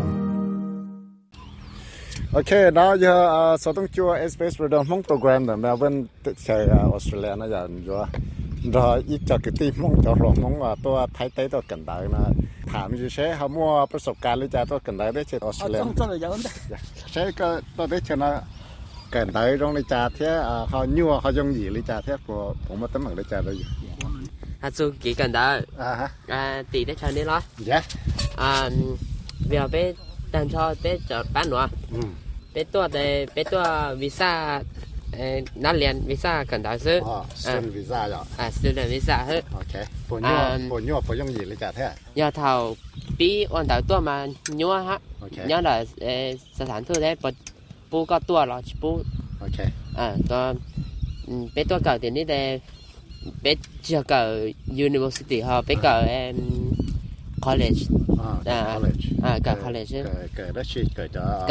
B: Ok, đó giờ số đông chùa SBS Radio mong program ở Melbourne, chơi Australia nó giờ rồi ít cho cái team mong cho rồi mong và tôi thấy tới tôi cần đợi là thảm gì sẽ họ muaประสบการณ์เลยจ้าtôi cần đợi đấy chơi Australia. Sẽ có tôi đấy cho nó cần đợi trongเลยจ้าthế họ nhua họ dùng gìเลยจ้าthế củaผมมาtấm bằngเลยจ้าđây.
N: Chú chỉ cần đợi tỷ để cho nên lo.
B: Dạ.
N: Giờ bé đang cho bé chọn bán nữa. Bé tua visa nó liền visa cần đợi chứ.
B: Student visa rồi.
N: Student visa hết.
B: Ok. Bộ nhua dùng gì lấy trả thế?
N: Giờ thầu bí ổn đợi tua mà nhua ha. Nhớ là sản sản thu thế bố có tua rồi bố.
B: Ok.
N: Còn bé tua cầu tiền đi đây. Bé chưa cỡ university họ bé cỡ college cỡ college
B: cỡ đó chị cỡ cho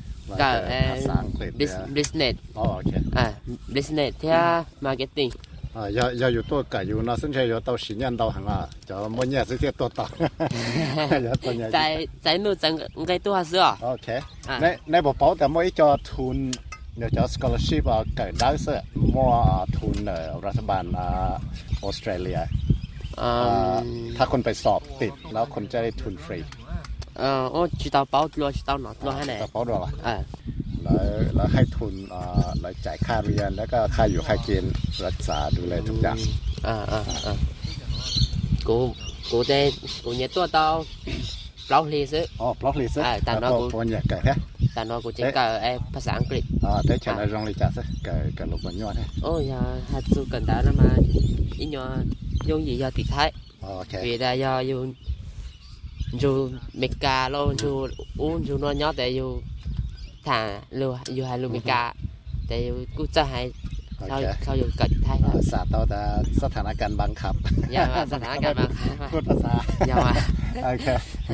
N: cỡ business business theo marketing
B: 要有多改有那甚至要到10年到行啊，就每年是多到。
N: 在นู่น在多少啊
B: ？OK， ในบ่保แต่ไม่จะทุนเดี๋ยวจะ scholarship เกิดได้ซะมั่วทุนรัฐบาลออสเตรเลียถ้าคนไปสอบติดแล้วคนจะได้ทุนฟรี
N: โอ้知道包多知道哪多ให้ไหน
B: 包多了แล้วให้ทุนแล้วจ่ายค่าเรียนแล้วก็ค่าอยู่ค่ากินรักษาดูแลทุกอย่าง
N: กูได้กูเนี่ยตัวเตาปลอกลีซึ
B: ปลอกลีซึ
N: แต่น้อย
B: กูเนี่ยเกิดแค่
N: แต่น้อยกูจะเกิดภาษาอังกฤษ
B: ได้เขียนในโรงเรียนจ้ะซึเกิดลูกบอลยอด
N: โอ้ยฮัตสุกันได้นะมาอีน้อย用gì giờติดท้ายvì là do dù Mecca luôn dù uống dù nó nhớ để dù thà lưu dù hai lưu Mecca để dù cứ cho hai sao dù cật thay
B: thôiสาตัวแต่สถานการณ์บังคับ
N: สถานการณ์บังคับ
B: พูดภาษาโอเค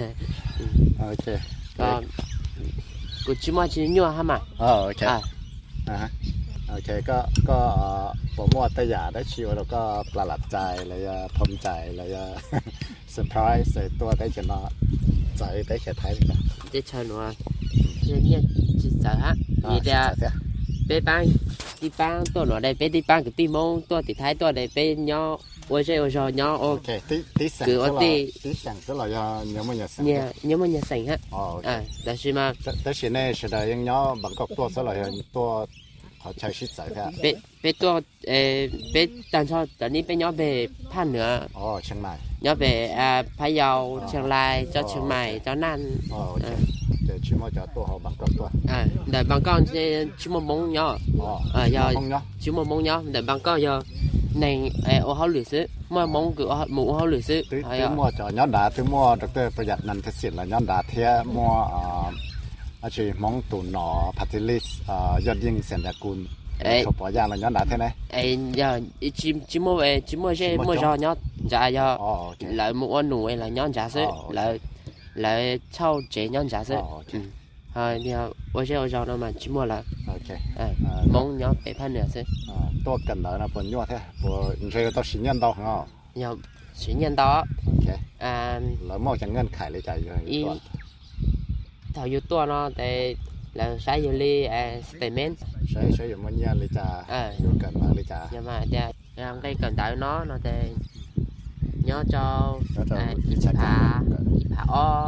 N: ก็กูชิมว่าชิมยัวฮะมา
B: โอเคโอเคก็ผมว่าแต่อย่าได้ชิวแล้วก็ประหลาดใจเลยภูมิใจเลยเซอร์ไพรส์ตัวได้ชนะใจได้แค่ไทยเลย
N: ได้ชนะเนี่ยจิตใจฮะมีแต่ไปบ้านที่บ้านตัวหนูได้ไปที่บ้านกับที่มงตัวที่ไทยตัวได้ไปย่อโอ้ยย่อโอเค
B: ที่สั่งก็ที่สั่งก็เราย่อมันย่อสั่ง
N: ย่อมันย่อสั่งฮะแต่ใช่ไหม
B: แต่现在是的ยังย่อบางกอกตัวสลายตัวเขาใช้ชิดใส่แค่
N: ไปตัวไปตอนตอนนี้ไปย่อไปภาคเหนือ
B: เชียงใหม่
N: ย่อไปพะเยาเชียงรายเจ้าเชียงใหม่เจ้านั่น
B: จะชิมจะตัวเขาบางกอกตัว
N: แต่บางกอกจะชิมมงย่อย่อชิมมงย่อแต่บางกอกย่อในโอเฮาหรือซื้อเมื่อมงคือหมูโอเฮาหรือซื้อ
B: ถึงมั่วจะย้อนด่าถึงมั่วดร.ประหยัดนันทศิลป์และย้อนด่าเทียมั่วอาชีพมองตุนหนอพัทลิสยอดยิ่งเสนกุลชอบปอยางอะไรย้อนด่าเท่าไหร่
N: ชิมใช่มั่วย้อนจ่ายย้อนแล้วมั่วหนูอะไรย้อนจ่าซื้อแล้วเช่าเจย้อนจ่าซื้อเนี่ยว่าใช่ว่าย้อนนั่นมันชิมมั่วละมองย้อนไปพันเหนือซื้อ
B: ตัวกันแล้วนะผมย้อนแท้ผมใช้ตัว10年到很好
N: 要10年到
B: OK แล้วมองจากเงื่อนไขเลยจ่ายอยู่
N: thầuอยู่ตัวเนาะแต่เราใช้อยู่เลยstatement
B: ใช้อยู่มันเนี่ยเลยจ้าอยู่กันมาเลยจ้า
N: อย่ามาเดี๋ยวlàm cái cần đợi nó để nhớ cho ít phá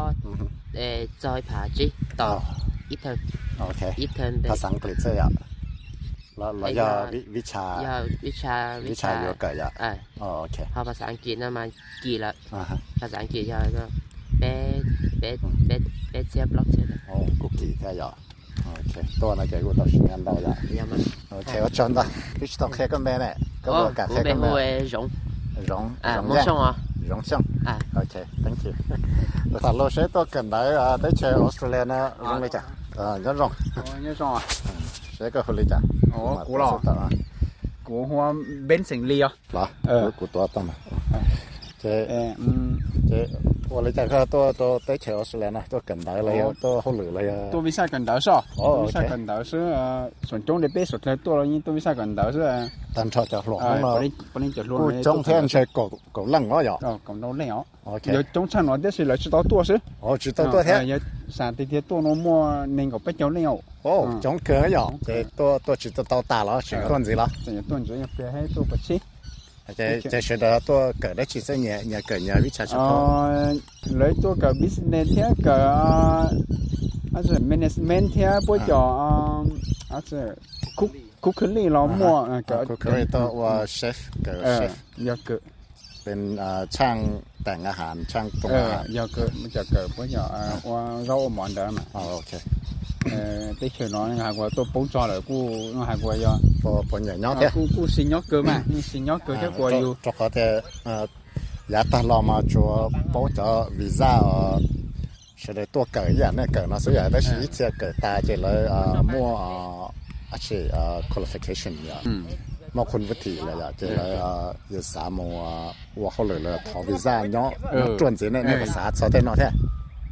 N: để rồi phá chiต่อít hơn
B: OK
N: ít hơn
B: ภาษาอังกฤษใช่ไหมเราย่อวิชาอยู่กันย่ะโอเค
N: พอภาษาอังกฤษนั่นมากี่ละภาษาอังกฤษย่อก็เบสเซียบล็อกเช่น
B: กุกกี้แค่ย่อโอเคตัวน่าจะรู้ต่อ10年到呀โอเค我真的必须到开个麦呢ก็บอกกันแค่ก็
N: 麦
B: 容
N: 相
B: 容相OK thank you ถ้าเราใช้ตัวกันได้ได้ใช้ออสเตรเลียนะ容เลยจ้ะยัน
G: 容
B: ใช้ก็คนเลยจ้ะ
G: กูหรอกูหัวเบนสิงลี
B: เหรอกูตัวต่อมาเจ๊我嚟就係多對潮澳嚟啦，都近代嚟，都好耐嚟啊。
G: 多為啥近代少？為啥近代少啊？從中的別說太多了，因多為啥近代少啊？
B: 但係就落啦，
G: 不能就落。
B: 我中天才夠冷我要。
G: 夠到冷哦。
B: OK。
G: 有中餐我啲是來知道多少？
B: 知道多啲。
G: 有三啲多那麼能夠比較冷
B: 哦。中可以哦，多知道到大了，是段子啦。
G: 這段子要別還多不起。
B: จะ學到多個的其實你個你วิชาเฉพาะ
G: 來多個 business 啲個還是 management 啲不叫還是 cookery 咯麼
B: 個 cookery ตัวว่า chef 個 chef
G: 要個
B: เป็นช่างแต่งอาหารช่างปรุงอาหาร
G: 要個มันจะ個不叫ว่าเราหมอนเดิม
B: โอเค
G: ได้เชื่อน้องหากว่าตัวปุ๊บจอเลยกูหากว่าย่อ
B: ปนอย่างน้อยแค่
G: กูสิญญาเกิดมาสิญญาเกิดแค่กว่าอยู่
B: จอแต่อยากตลอดมาจัวปุ๊บจอวีซ่า是的多เกิดอย่างนี้เกิดนะส่วนใหญ่ได้是一次เกิดตาจะเลยมั่วอาชีพqualification เนี่ยมั่วคุณวุฒิเลยจะเลย有啥么我后来了考วีซ่าเนาะจวนสิเนี่ยภาษาสอนได้เนาะแท้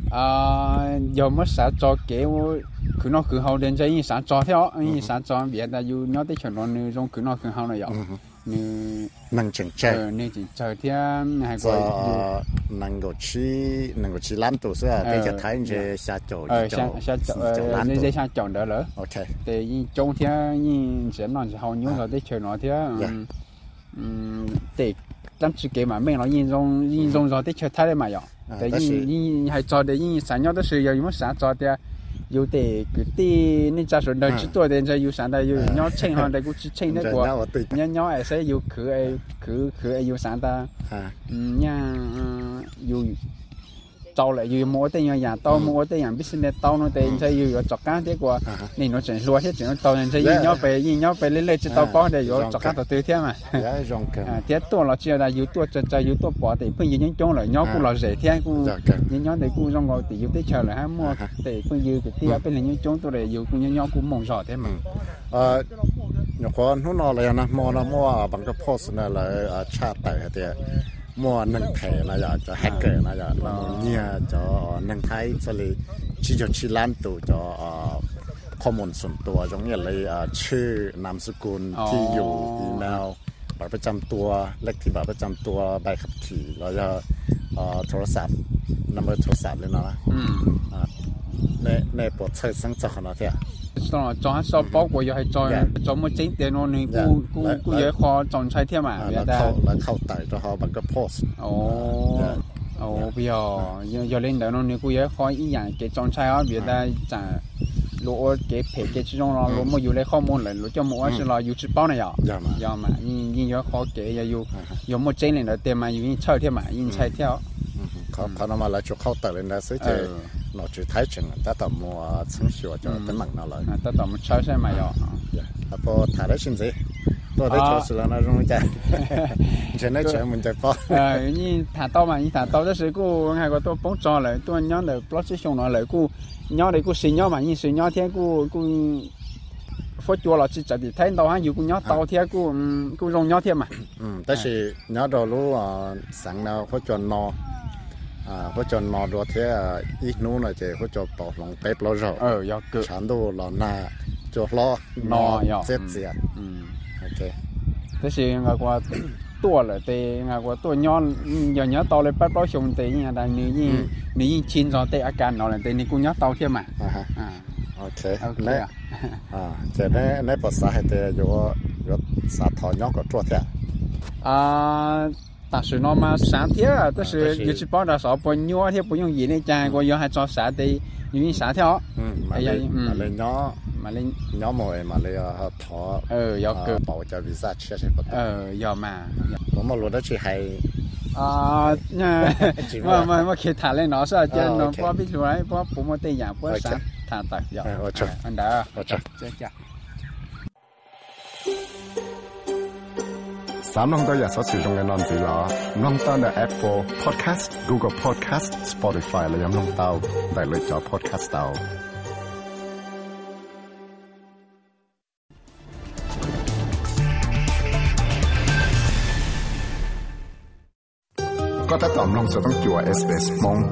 G: giờ mới sáng cho kiểu cứ nó cứ hậu đến chơi sáng cho theo sáng cho biết là dù nhớ tới chuyện nó như trong cứ nó cứ hậu này vậy như
B: năng chỉnh chơi
G: nên chỉnh chơi thì hay
B: có năng够去làm tổ sự để cho thấy như下走
G: dễ sang chọn đỡ lỡ
B: ok
G: để trong thì sẽ nói hậu nhớ rồi để chơi nó thì để làm sự kiện mà mình nói nhìn trong rồi để chơi thay mà vậy để nhìn hay cho để nhìn sáng nhớ đó sự giờ mới sáng cho thì有的个的，你假说能去多点，就有啥的有鸟青哈，那个去青那个，鸟还是有去有啥的，有招来有摸的样刀摸的样，必须那刀那的，就有作干的个，你那真说些真刀人就鸟被来知道包的有作干到对天嘛，天多了只要有多有多包的，不有人种了，鸟过了热天过，鸟的过让我的有的吃了还摸的，不有的第二边人种到了有过鸟过梦少的嘛。
B: 有可能那来呢，摸bằng cái post này là chat tại cái mua nâng thẻ là giờ cho hacker là giờ là nhiều cho nâng thái cho li chỉ cho chỉ làm tụ choข้อมูลส่วนตัวตรงนี้เลยชื่อนามสกุลที่อยู่อีเมลบัตรประจำตัวเลขที่บัตรประจำตัวใบขับขี่แล้วก็โทรศัพท์นัมเบอร์โทรศัพท์เลยนะในปลดเชิญสังจรนะเถอะ
G: cho số bao của giờ hay cho một chính tiền nó này cu giờ khó chọn sai thêm mà
B: làเข้าไต่cho họ bằng cái post
G: bây giờ lên đó nó này cu giờ khó ý dạng cái chọn sai á bây giờ chả lỗ cái phê cái chỉ trong nó lỗ màอยู่ในข้อมูลเลยlỗ cho một cái làอยู่bao này giờ mà nhưng giờ khó cái giờ một chính này là tiền màอยู่chơi thêm mà sai theo
B: เขานำมาแล้วจะเข้าไต่เลยนะซึ่งจะnó chỉ thấy chừng ta tầm mua chứng hiệu cho tính mạng nào lại
G: ta tầm chơi xe mà rồi
B: à po thả đấy xin gì tôi đấy cho sự là nó rung chạy cho nên chơi mình chạy po
G: như thả tao mà như thả tao đó sự cô hay có tôi bóng trò lại tôi nhớ được plotation nó lại cô nhớ đấy cô xin nhớ mà như xin nhớ thế cô phốt chùa là chỉ chỉ thấy tao hay cô nhớ tao thế cô rong nhớ thế mà
B: แต่สิnhớ đồ lúc sáng nào phốt chùa nóเขาจะนอนดูเท่อีกนู้นเลยเจ้เขาจะต่อลงเป๊ปแล้วจ้ะ
G: อยากเกิด
B: ฉันดูหล่อหน้าจะล้อนอนเสียดเสียดโอเค
G: แต่สิ่งว่าตัวเลยแต่ว่าตัวย้อนอย่างเงี้ยต่อเลยแป๊บแล้วชงแต่เนี่ยแต่นี่ชินจอแต่อาการนอนเลยแต่นี่กูเงี้ยต่อเทียม
B: โอเคเนี่ยจะในภาษาไทยอยู่สาธรณ์ก็ตัวเท่
G: 但是那么3天啊，但是有去包的少不鸟天不用一年讲过，要还找啥的，因为3条。
B: 嘛嘞鸟毛嘛嘞要淘。
G: 要个
B: 保价为啥吃些不得？
G: 要嘛。
B: 我们落得去还。
G: 我去谈嘞，老是讲那不比出来，不么对样，不啥谈的要。
B: 我吃。我吃。
G: 再讲。
C: 三弄到日所使用嘅內字啦，弄到嘅 Apple Podcast、Google Podcast、Spotify 嚟飲弄到，嚟嚟咗 Podcast 到。覺得當弄就當叫我 SBS 夢。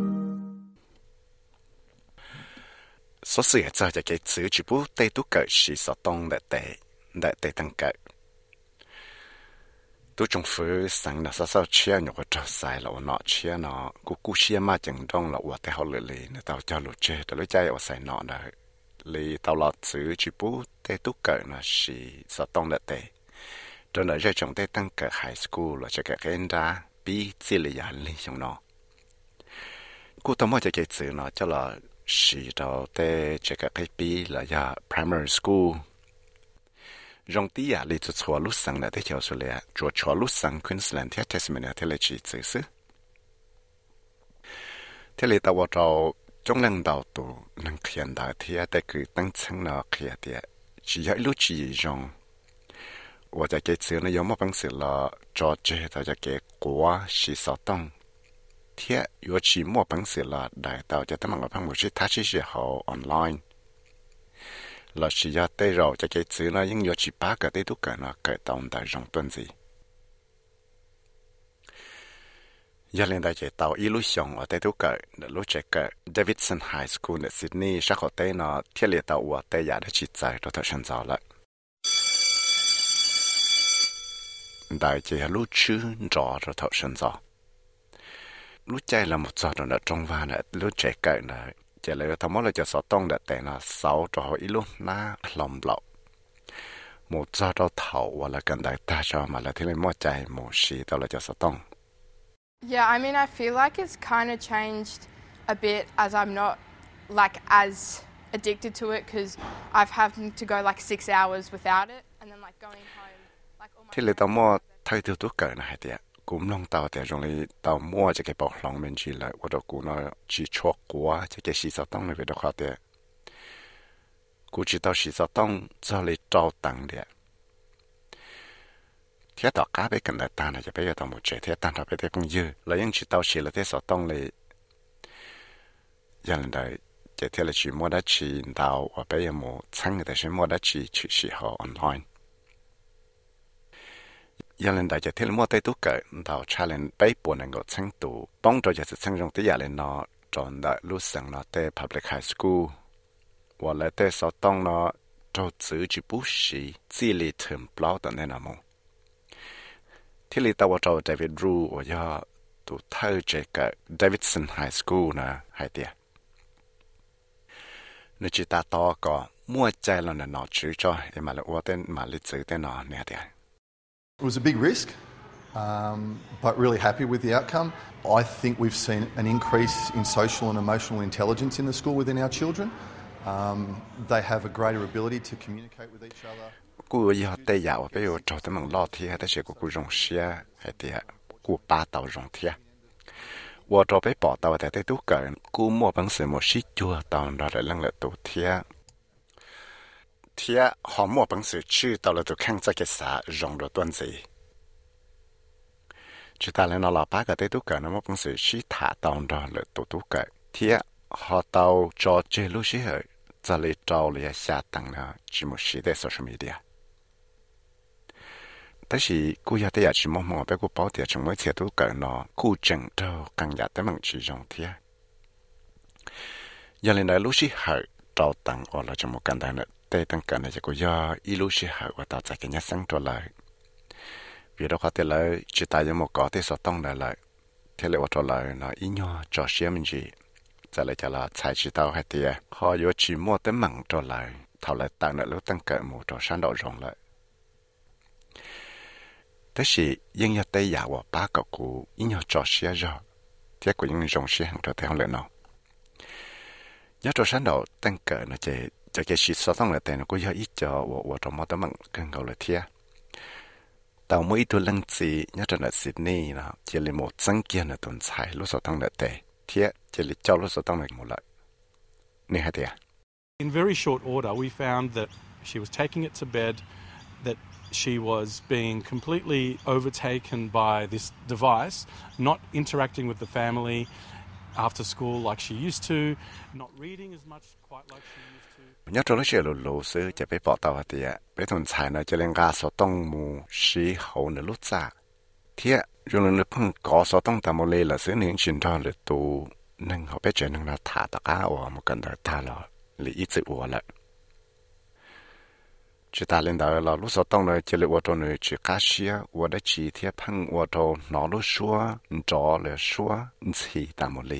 C: 所以就係嘅字全部地都計是所當嘅地登計。tôi trong phía sáng là sao chia nhục cho sai là nọ chia nó cú chia mà chẳng đông là uất họ lười nên tao cho lụt chơi tao lấy chơi ở sai nọ này li tao lọt xử chỉ bố tê tú cỡ là xì sao tông là tê rồi nói cho chúng tê tăng cỡ high school là cho cái em ra bi chỉ là giải li trong nó cú tao mới cho cái chữ nó cho là xì tao tê cho cái bi là ya primary school rong tí à lý cho lúc sáng là để theo số lệ cho lúc sáng Queensland theo Tasmania theo lệ chỉ chữ sư theo lệ tàu vào trâu trong lần đầu tụ năng khiển đạo theo để cứ tăng chân nó khiển địa chỉ có lúc chỉ rong và cái chữ nó giống một bằng sự là cho chơi theo cái quả sĩ sáu tông theo có chỉ một bằng sự là đại tàu cho tấm bằng bằng một chiếc taxi sẽ hậu online là chỉ ra tây rồi cho cái chữ nó những chỉ ba cái tây tất cả nó cái tông tại trong tuần gì giờ lên đại chế tàu ilu xiong ở tây tu cỡ lúc chế cỡ Davidson High School ở Sydney sắc họ tây nó thiết lập tàu ở tây giả để chỉ giải cho thợ sinh giàu lại đại chế lúc chữ rõ cho thợ sinh giàu lúc chạy là một giờ rồi trong van là lúc chế cỡ là chế lại thằng mốt là chế sáu tông để tây nó sáu cho họ ilu na lòng lậu một giờ đó thầu hoặc là gần đại ta cho mà là thế này mua chạy một xí đó là chế sáu tông.
O: Yeah, I mean, I feel like it's kind of changed a bit as I'm not like as addicted to it because I've had to go like 6 hours without it and then like going home like all my.
C: Thì tao mua thay tiêu tú cỡ này thì cũng long tao thì trong này tao mua cái bọc lòng mình chỉ là tôi cũng nó chỉ chua quá cái xí sao tông này về đó khó thì cũng chỉ tao xí sao tông cho lấy trâu tăng đi. Thế đó cả bé cần đại ta này cho bé tao một chế thế ta nó bé thế cũng dư là những chỉ tao chỉ là thế sao tông này giờ này chế thế là chỉ mua đã chỉ tao và bé một tháng người ta mua đã chỉ họ online giờ này chế thế là mua tay tú cỡ tao challenge bé buồn anh có tháng tụ bông cho chế sự tháng trong tí giờ này nó chọn đại lúc sáng nó tới public high school và lại tới sao tông nó cho chữ chỉ bút sĩ chỉ lý thầm bao tận này nào mongที่ลีตาวจอเดวิดรูว่าย่อตัวเท่าเจกับเดวิดสันไฮสคูลนะไฮเดียในจิตาต่อก็มั่วใจเราเนี่ยนอชื่อจอไอ้มาเลยว่าเต้นมาลิจือเต้นนอเนี่ยเดีย
P: It was a big risk, but really happy with the outcome. I think we've seen an increase in social and emotional intelligence in the school within our children. They have a greater ability to communicate with each other.
C: Cú giờ tây dạo bây giờ cho tụi mình lo thì hay là cú rong xe hay thì cú ba tàu rong thì, 我做俾报道在都讲，古莫本事莫是做到那来冷了都贴，贴好莫本事去到了都看这个啥用了段子，知道了那老八个都讲，那莫本事是他到那了都讲，贴好到做这路时候，这里找了下当了，只莫是在 social media。但是古要的也是默默被古保的，从每次都讲了古正到更加的门去用的。原来那路是好找当我了，就莫简单了，对当干的这个要一路是好，我到这个人生出来。vì đó có thể là chỉ tại những một có thể so tông lại thế là tôi lại nó ý nhau cho xem mình gì giờ lại cho là sai chỉ tao hay thì họ có chỉ mua tới mảng trở lại thảo lại tăng lại lúc tăng cỡ một trò sáng độ rộng lại thế thì những nhà tây giả và ba cậu cụ ý nhau cho xem rồi thế của những dòng xem hàng trở theo lại nào nhớ trò sáng độ tăng cỡ nó chỉ cho cái sự so tông lại tiền nó cũng do ít cho và trong một tấm mảng cần cầu lại thế tàu mỗiตัวลังจีน่าจะในซิดนีย์นะเจลิโมจังเกียนในต้นสายรู้สึกต้องในเตะเทียเจลิเจ้ารู้สึกต้องในหมดเลยนี่ฮะเดีย
Q: In very short order, we found that she was taking it to bed, that she was being completely overtaken by this device, not interacting with the family after school like she used to, not reading as much quite like she used to.
C: nhớ cho nó sẽ lù sưจะไปปอตาวที่ไปทุนชายนะจะเลี้ยงกาสต้องมูสีเขาในลุจ่าเทียอยู่ในเพิ่งก่อสต้องทำอะไรละซื้อหนึ่งชิ้นทอดเลยตัวหนึ่งเขาไปเจอหนึ่งนาถาตะก้าว่ามันกันแต่ตาเราหรืออีจิวัวละจะตาเล่นดาวเราลุสต้องเลยจะเลยว่าตัวหนึ่งจะกาเชียว่าได้ชีเทียพังว่าตัวนอลุชัวจ่อเลยชัวสีตามหมดเลย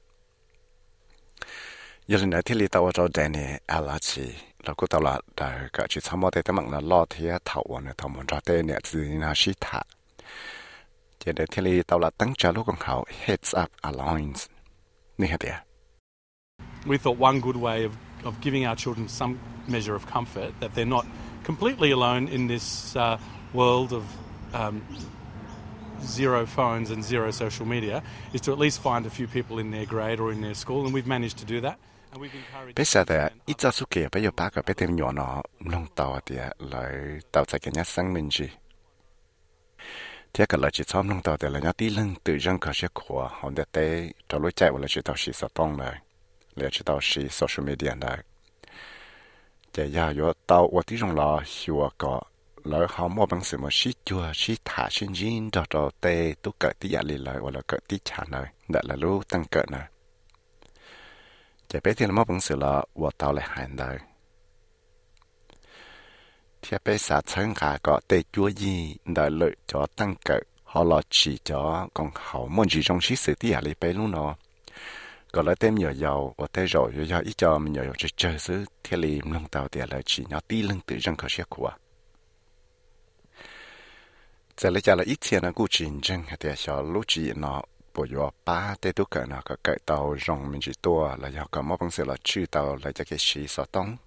C: 有人来听里到我做的呢，阿拉去，老古到了，大个去参谋的他们那老天头我呢，他们做的呢是那是他，这来听里到了等着路更好 ，Heads Up Alliance， 你看的。
Q: We thought one good way of giving our children some measure of comfort that they're not completely alone in this world of zero phones and zero social media is to at least find a few people in their grade or in their school, and we've managed to do that.
C: Bây giờ thì ít cho số kia bây giờ ba cái bé thêm nhỏ nó nông tàu thì lại tàu chạy cái nhát sáng mình gì thế cái là chỉ xong nông tàu thì là nhát tí lưng tự dân có些khóa họ để tới cho lối chạy là chỉ tàu xí sao tông này là chỉ tàu xí social media này để giờ yo tàu ở tí trong là hiểu có lỡ họ mua bằng sự mà xí chua xí thả xí dính đó tê tú cỡ tí giả lì lợi hoặc là cỡ tí chả nơi đã là lúc tăng cỡ nơi chỉ biết thì là mua bằng sự là vô tao lại hành đời thì bé xã chân cả có tê chua gì đã lợi cho tăng cỡ họ là chỉ cho còn họ muốn chỉ trong xí sự tí giả lì bé luôn nó có lẽ tem nhiều dầu và té rồi do ít cho mình nhiều chỉ chơi xứ thì lì lông tàu thì là chỉ nhỏ tí lưng tự dân có xe của giờ lấy cho là ít tiền là cụ trình dân thì cho lúc chỉ nó bộ do ba té tu cỡ nó có cỡ tàu rong mình chỉ tua là do có một bằng sự là chữ tàu là cho cái xí sao tông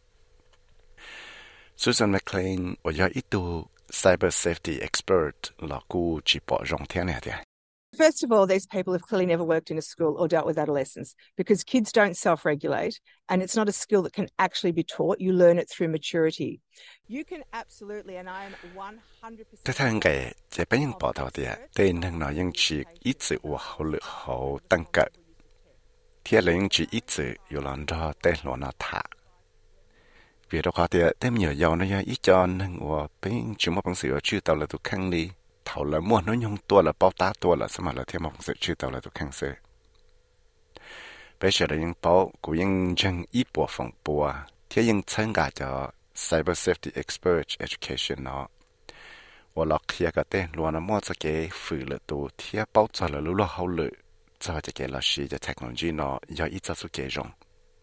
C: Susan McLean và do ít tu cyber safety expert là cụ chỉ bỏ rong thế này thì
R: First of all, these people have clearly never worked in a school or dealt with adolescents because kids don't self-regulate and it's not a skill that can actually be taught. You learn it through maturity. You can absolutely, and I am 100%...
C: Thế thằng cái, chỉ phải những bỏ đầu thì tên thằng nó những chỉ ít sự và hậu lực hậu tăng cỡ. Thế là những chỉ ít sự yêu lần đó tên lo nó thả. Vì đó có thì tên nhiều giàu nó ít cho nên và bên chỉ một bằng sự ở chữ tàu là tụ khăn đi. Thảo là mua nó nhung tua là bao tá tua là sao mà là thêm một sự chữ tàu là tụ khăn sơ. Bây giờ là những bảo của những dân ít bộ phòng bùa. Thế những chân cả cho Cyber Safety Expert Education nó. Và lọc kia cái tên luôn là mua cho cái phụ lợi tụ. Thế bảo cho là lúc hậu lợi. Cho cái là sử cho technology nó do ít cho số kế rộng.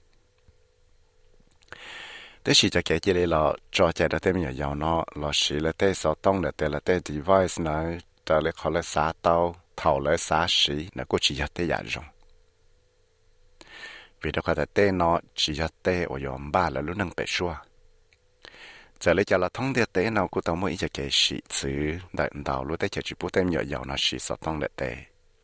C: Thế chỉ cho cái gì là cho cái đó thêm nhiều dòng nó là sử là cái số tông là cái là cái device nó cho lấy họ lấy xả tàu thầu lấy xả sử nó cũng chỉ cho cái dạng rộng vì đó có thể nó chỉ cho cái ở dòng ba là lúc nâng bể xua giờ lấy cho là thông điệp cái nào cũng tao mới cho cái sử chữ đại đạo lúc đấy chỉ bút thêm nhiều dòng nó sử số tông là cái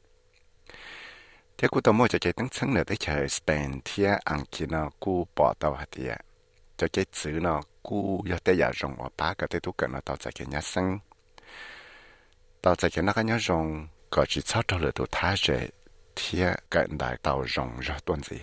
C: thế cũng tao mới cho cái tăngชั้นlà cái chờ span thiệt ăn kia nó cũng bỏ tao hạt thiệt cho cái chữ nó cú do tay giả rong ở ba cái tay tu cần nó tạo ra cái nhà sinh tạo ra cái nó cái nhà rong có chỉ sau đó là tu thay chế thì cái đại tạo rong ra tuần gì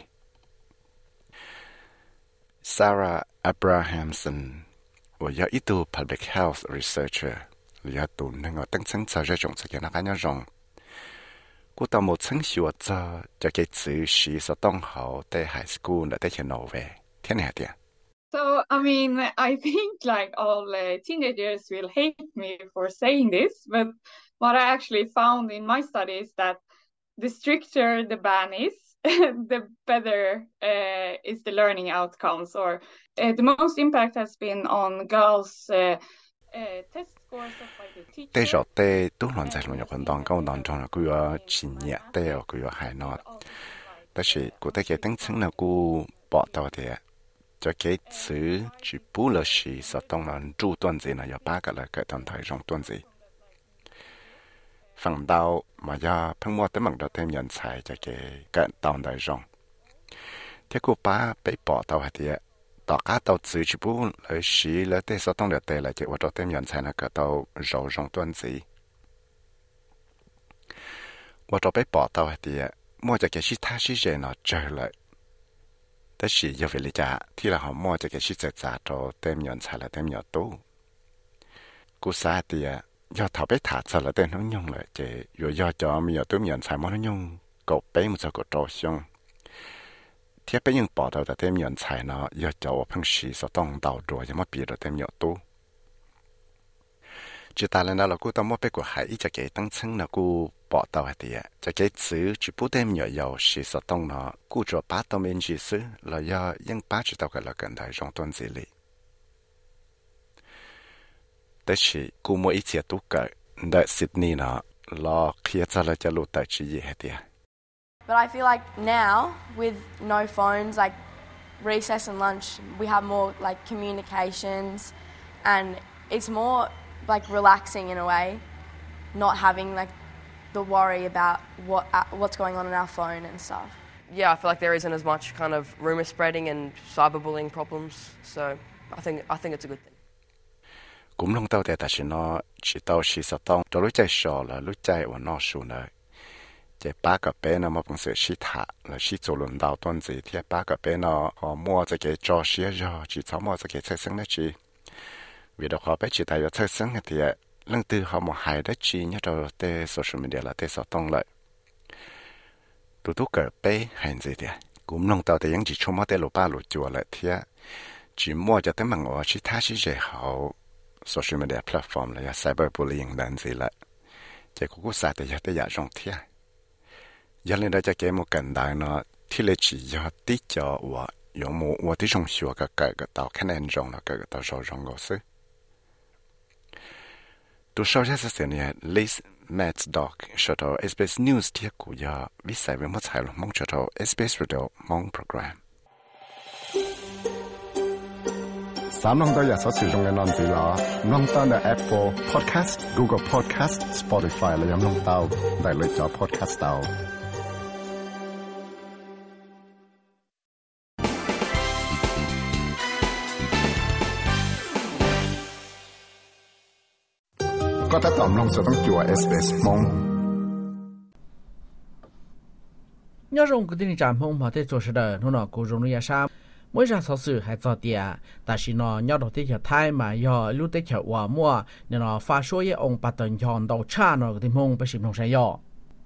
C: Sarah Abrahamson và do ít tu public health researcher là tu nên ở tăng sinh cho ra rong cho cái nó cái nhà rong cú tạo một sinh hiệu cho cái chữ sĩ số đông hậu tại high school đã tới trường nổ về thế này thì
S: So, I mean, I think like all teenagers will hate me for saying this, but what I actually found in my study is that the stricter the ban is, the better is the learning outcomes, or the most impact has been on girls' test scores of like the teacher.
C: Thế rồi thế tôi nói rằng là những con câu nói trong là cứ chỉ nhẹ thế ở cứ hay nói,但是古代cái tính chất là cứ bỏ tao thì cho cái chữ chỉ bù là gì sao tông là chủ tuần gì là có ba cái là cái toàn thể trong tuần gì phần đầu mà do phân mua tới bằng đầu thêm nhân才cho cái toàn thể trong thế cô ba bị bỏ tàu hạt địa tàu cá tàu chữ chỉ bù là gì là thế sao tông được thế là chỉ vào đầu thêm nhân才là cái tàu rau trong tuần gì vào đầu bị bỏ tàu hạt địa mua cho cái gì thay gì gì nó trở lạiแต่是有为了家，提了好么这个是在家做点人才了点要多，故啥的要头被打出了点能用了，这若要叫没有点人才么能用，个背么这个着想，贴被人报道的点人才呢，要叫我平时所当到着，也么别的点要多。chỉ ta lên đó là cô tao mua bé của hải cho cái tăng chứng là cô bỏ tao hạt địa cho cái chữ chỉ bút đem nhỏ giàu sự sở tông nó cô cho ba tao mình chỉ xứ là do những ba chỉ tao cái là cần đại trong tuần gì lìแต่是cô mua ít tiền tu cái tại Sydney nó lo khi cho là cho lụt tại chỉ gì hạt địa.
T: But I feel like now with no phones, like recess and lunch, we have more like communications, and it's more like relaxing in a way, not having like the worry about what's going on our phone and stuff.
U: Yeah, I feel like there isn't as much kind of rumor spreading and cyberbullying problems, so I think it's a good thing.
C: Cũng không tao để ta chỉ nó chỉ tao chỉ sao tao cho lúc chạy sò là lúc chạy và nó sù nữa, chạy ba cái bé nó mà bằng sự chỉ thả là chỉ做轮到段子，贴八个bé nó họ mua这个做些热，只操mua这个菜生的只。 vì đó họ phải chỉ tại cho sáng thì lần từ họ một hai đó chỉ nhớ đâu tới social media là tới sao tông lại tụi tôi cỡ bé hay gì thì cũng nông tàu thì những chỉ cho mất tới lô ba lô chùa lại thì chỉ mua cho tới mà ngồi chỉ thà chỉ dễ họ social media platform là cyberbullying đàn gì lại chỉ cũng sai thì giờ tới giờ trong thì giờ lên đây cho cái một cảnh đại nó thì lấy chỉ giờ tí cho và dùng một và tí trong xưa cái tàu cái này trong là cái tàu sau trong ngõ sư tu sau ra sẽ này Liz Matdock cho tàu SBS News thì cũng giờ viết sai với một sai lầm mong cho tàu SBS Radio mong program
B: sám nông tôi giờ sẽ sử dụng cái nón gì là nông tao là Apple Podcast, Google Podcast, Spotify là nông tao đại lựa chọn podcast tao có thể tóm lòng sẽต้องจั่ว SBS มอง
A: nhớ rong cái tin trạm phong mà thế cho sự đời nó cũng rong ra sao mỗi ra sau sự hay cho tiền tại vì nó nhớ đầu tiên Thái mà giờ lúc tới chợ hoa mua nên nó phát số với ông bắt đầu chọn đầu cha nó cái mông phải xem nó sẽ yo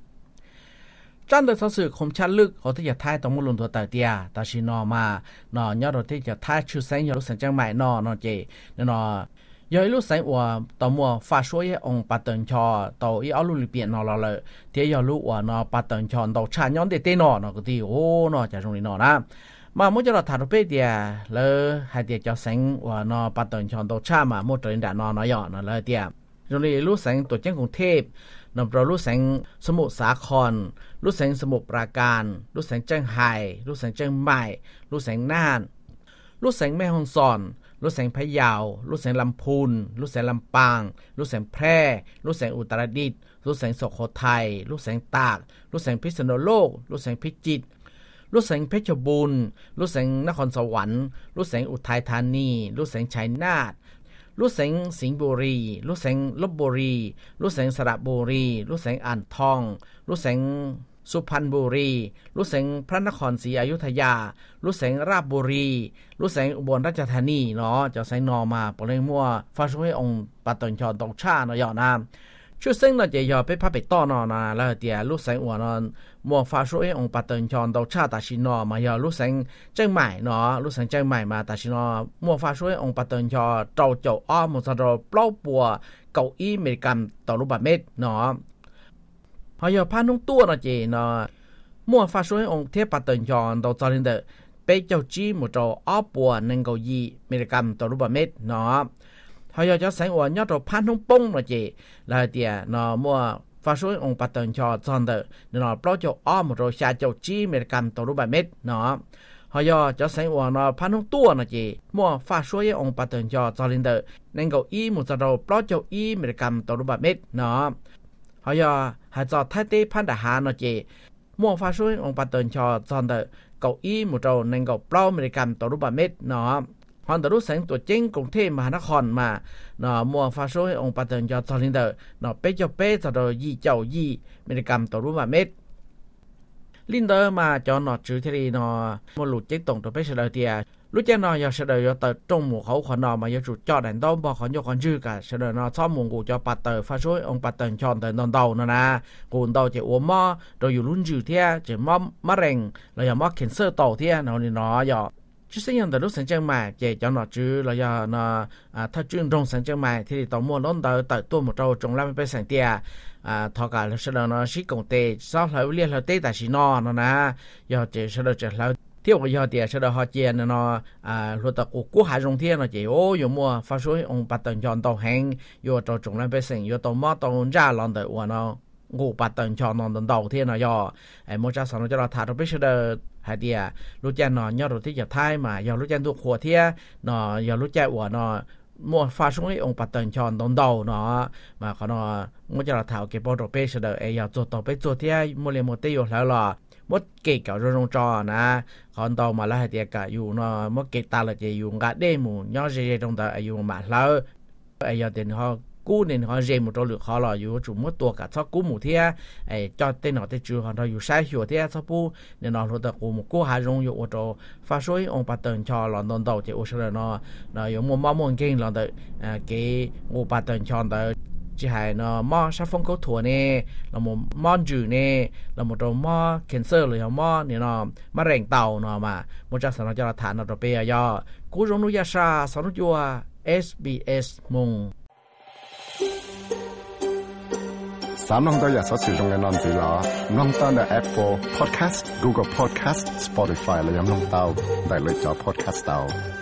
A: trong đời sau sự không chăn lực họ tới Thái tổng một lần tuổi tiền tại vì nó mà nó nhớ đầu tiên Thái chưa sáng giờ lúc sáng trang mày nó chỉ nên nó giờ lúc sáng và tàu mua phát số với ông bắt đầu cho tàu ý áo lụi biển nó là thế giờ lúc và nó bắt đầu chọn đầu cha nhóm để tên nó cái gì nó chả trong nó nè mà mỗi chỗ thả đồ bê thì lỡ hai tiệt cho sáng và nó bắt đầu chọn đầu cha mà một trận đạn nó nhỏ nó lỡ tiệt rồi lúc sáng tổ chứcกรุงเทพnó rồi lúc sángสมุทรสาครlúc sángสมุทรปราการlúc sángเชียงไฮ้lúc sángเชียงใหม่lúc sángน่านlúc sángแม่ฮ่องสอนlúc sángพะเยาlúc sángลำพูนlúc sángลำปางlúc sángแพร่lúc sángอุตรดิตถ์lúc sángสุโขทัยlúc sángตากlúc sángพิษณุโลกlúc sángพิจิตรลูกแสงเพชรบูรณ์ลูกแสงนครสวรรค์ลูกแสงอุทัยธานีลูกแสงชัยนาทลูกแสงสิงห์บุรีลูกแสงลพบุรีลูกแสงสระบุรีลูกแสงอ่างทองลูกแสงสุพรรณบุรีลูกแสงพระนครศรีอยุธยาลูกแสงราชบุรีลูกแสงอุบลราชธานีเนาะจะแสงนอมาปเลยมั่วฟ้าช่วยองค์ปัตตนชอนตกชาเนาะยอน้ำชื่อเส้นเราจะยอไปพับไปต่อนอนะแล้วเดี๋ยวลูกแสงอ้วนนมัวฟ้าช่วยองค์ปัตตนชอนตกชาตาชินอมายอลูกแสงเจ้าใหม่เนาะลูกแสงเจ้าใหม่มาตาชินอมัวฟ้าช่วยองค์ปัตตนชอเจ้าเจ้าอ้อมมุสโรเปล่าปัวเก้าอี้เมริกันต่อรูปแบบเม็ดเนาะพอยอพานุ่งตัวนะเจเนาะมัวฟ้าช่วยองค์เทพปัตตนชอนตกจอรินเดอไปเจ้าจีมุโรอ้อปัวหนึ่งเก้าอี้เมริกันต่อรูปแบบเม็ดเนาะhọ giờ cho sáng uẩn nhớ đồ pan không bông rồi chị là tiền nó mua phát số ông bắt đầu cho chọn được nó bao cho một rồi xa cho chi mấy cầm tổ ba mét nó họ giờ cho sáng uẩn nó pan không tua rồi chị mua phát số ông bắt đầu cho chọn lên được nên go y một giờ bao cho y mấy cầm tổ ba mét nó họ giờ họ cho thay thế pan đã hà nó chị mua phát số ông bắt đầu cho chọn được go y một rồi nên go bao mấy cầm tổ ba mét nóฮอนตะรู้แสงตัวเจ้งกรุงเทพมหานครมาเนาะมัวฟ้าช่วยองค์ปัตตนจอซอลินเดอร์เนาะเป๊ะเจ้าเป๊ะจะโดยยี่เจ้ายี่มิลลิกรัมต่อรูปเม็ดลินเดอร์มาจอเนาะจื้อที่เนาะมัวหลุดเจ๊งตรงตัวเป๊ะเฉลยเตียรู้จักเนาะอยากเฉลยอยู่แต่ตรงหมู่เขาขอนอมาอยู่จุดจอดแดนต้อมบอกขอนยกขอนชื่อกันเฉลยเนาะซ้อมมุงกูจะปัตเตอร์ฟ้าช่วยองค์ปัตตนจอเดินตอนเต่าเนาะนะกูเต่าจะอ้วนม้อโดยอยู่รุ่นจื้อเทียจะม้อมะเร็งเราอย่าม้อเข็นเสื้อเต่าเทียเนาะนี่เนาะอย่าchứ sinh nhân từ lúc sáng trang mài về cho nó chứ là do nó thao chuyên trong sáng trang mài thì tàu mua lớn tới tôi một trâu trồng 50 sáng tia thọ cả là sau đó nó xí công tệ sau lại liên hệ tệ tại xí nó nè do chỉ sau đó chỉ là thiếu cái do tiền sau đó họ chia nó rồi tàu của hải rong thiên nó chỉ vô mua phát số ông bắt tận chọn tàu hàng vô trâu trồng 50 sáng vô tàu mót tàu ra lần tới của nó ngủ bắt tận chọn nó tàu thiên nó do một cha sau nó cho nó thả nó biết sau đó hai tia lúc cha nó nhớ rồi thì giờ thay mà giờ lúc cha thuộc khổ thia nó giờ lúc cha của nó mua pha xuống ông bắt tận chọn đồng đầu nó mà nó muốn cho nó thảo cái bao đồ bê sẽ đợi giờ做ต่อไป做thia mua liền một tí rồi là mất kể cả rong trò nè còn tàu mà là hai tia cảอยู่nó mất kể ta là chỉอยู่ngã đêm mù nhớ gì trong đóอยู่mà lỡ giờ tiền họ cú nên họ dễ một trò lượng họ làอยู่chủ mộtตัวcả cho cú một thế cho tên họ tên chủ họ nóอยู่sai hiểu thế cho bu nên nó được của một cú hai rongอยู่trò phát soi ông bắt tận cho lần đầu đầu thì Australia nóอยู่một mong muốn kinh lần đầu cái ông bắt tận cho đó chỉ hay nó mò sát phong cầu thủ nè là một món chữ nè là một trò mò cancer rồi mò nè nó mò rèn tàu nó mà một chắc sẽ nó cho là thản nó bây giờ do cú rong nuôi sa sao nó chua SBS 梦。
B: 三弄到也所使用嘅軟件啦，弄到嘅 Apple Podcast、Google Podcast、Spotify 嚟飲弄到，大類咗 Podcast 到。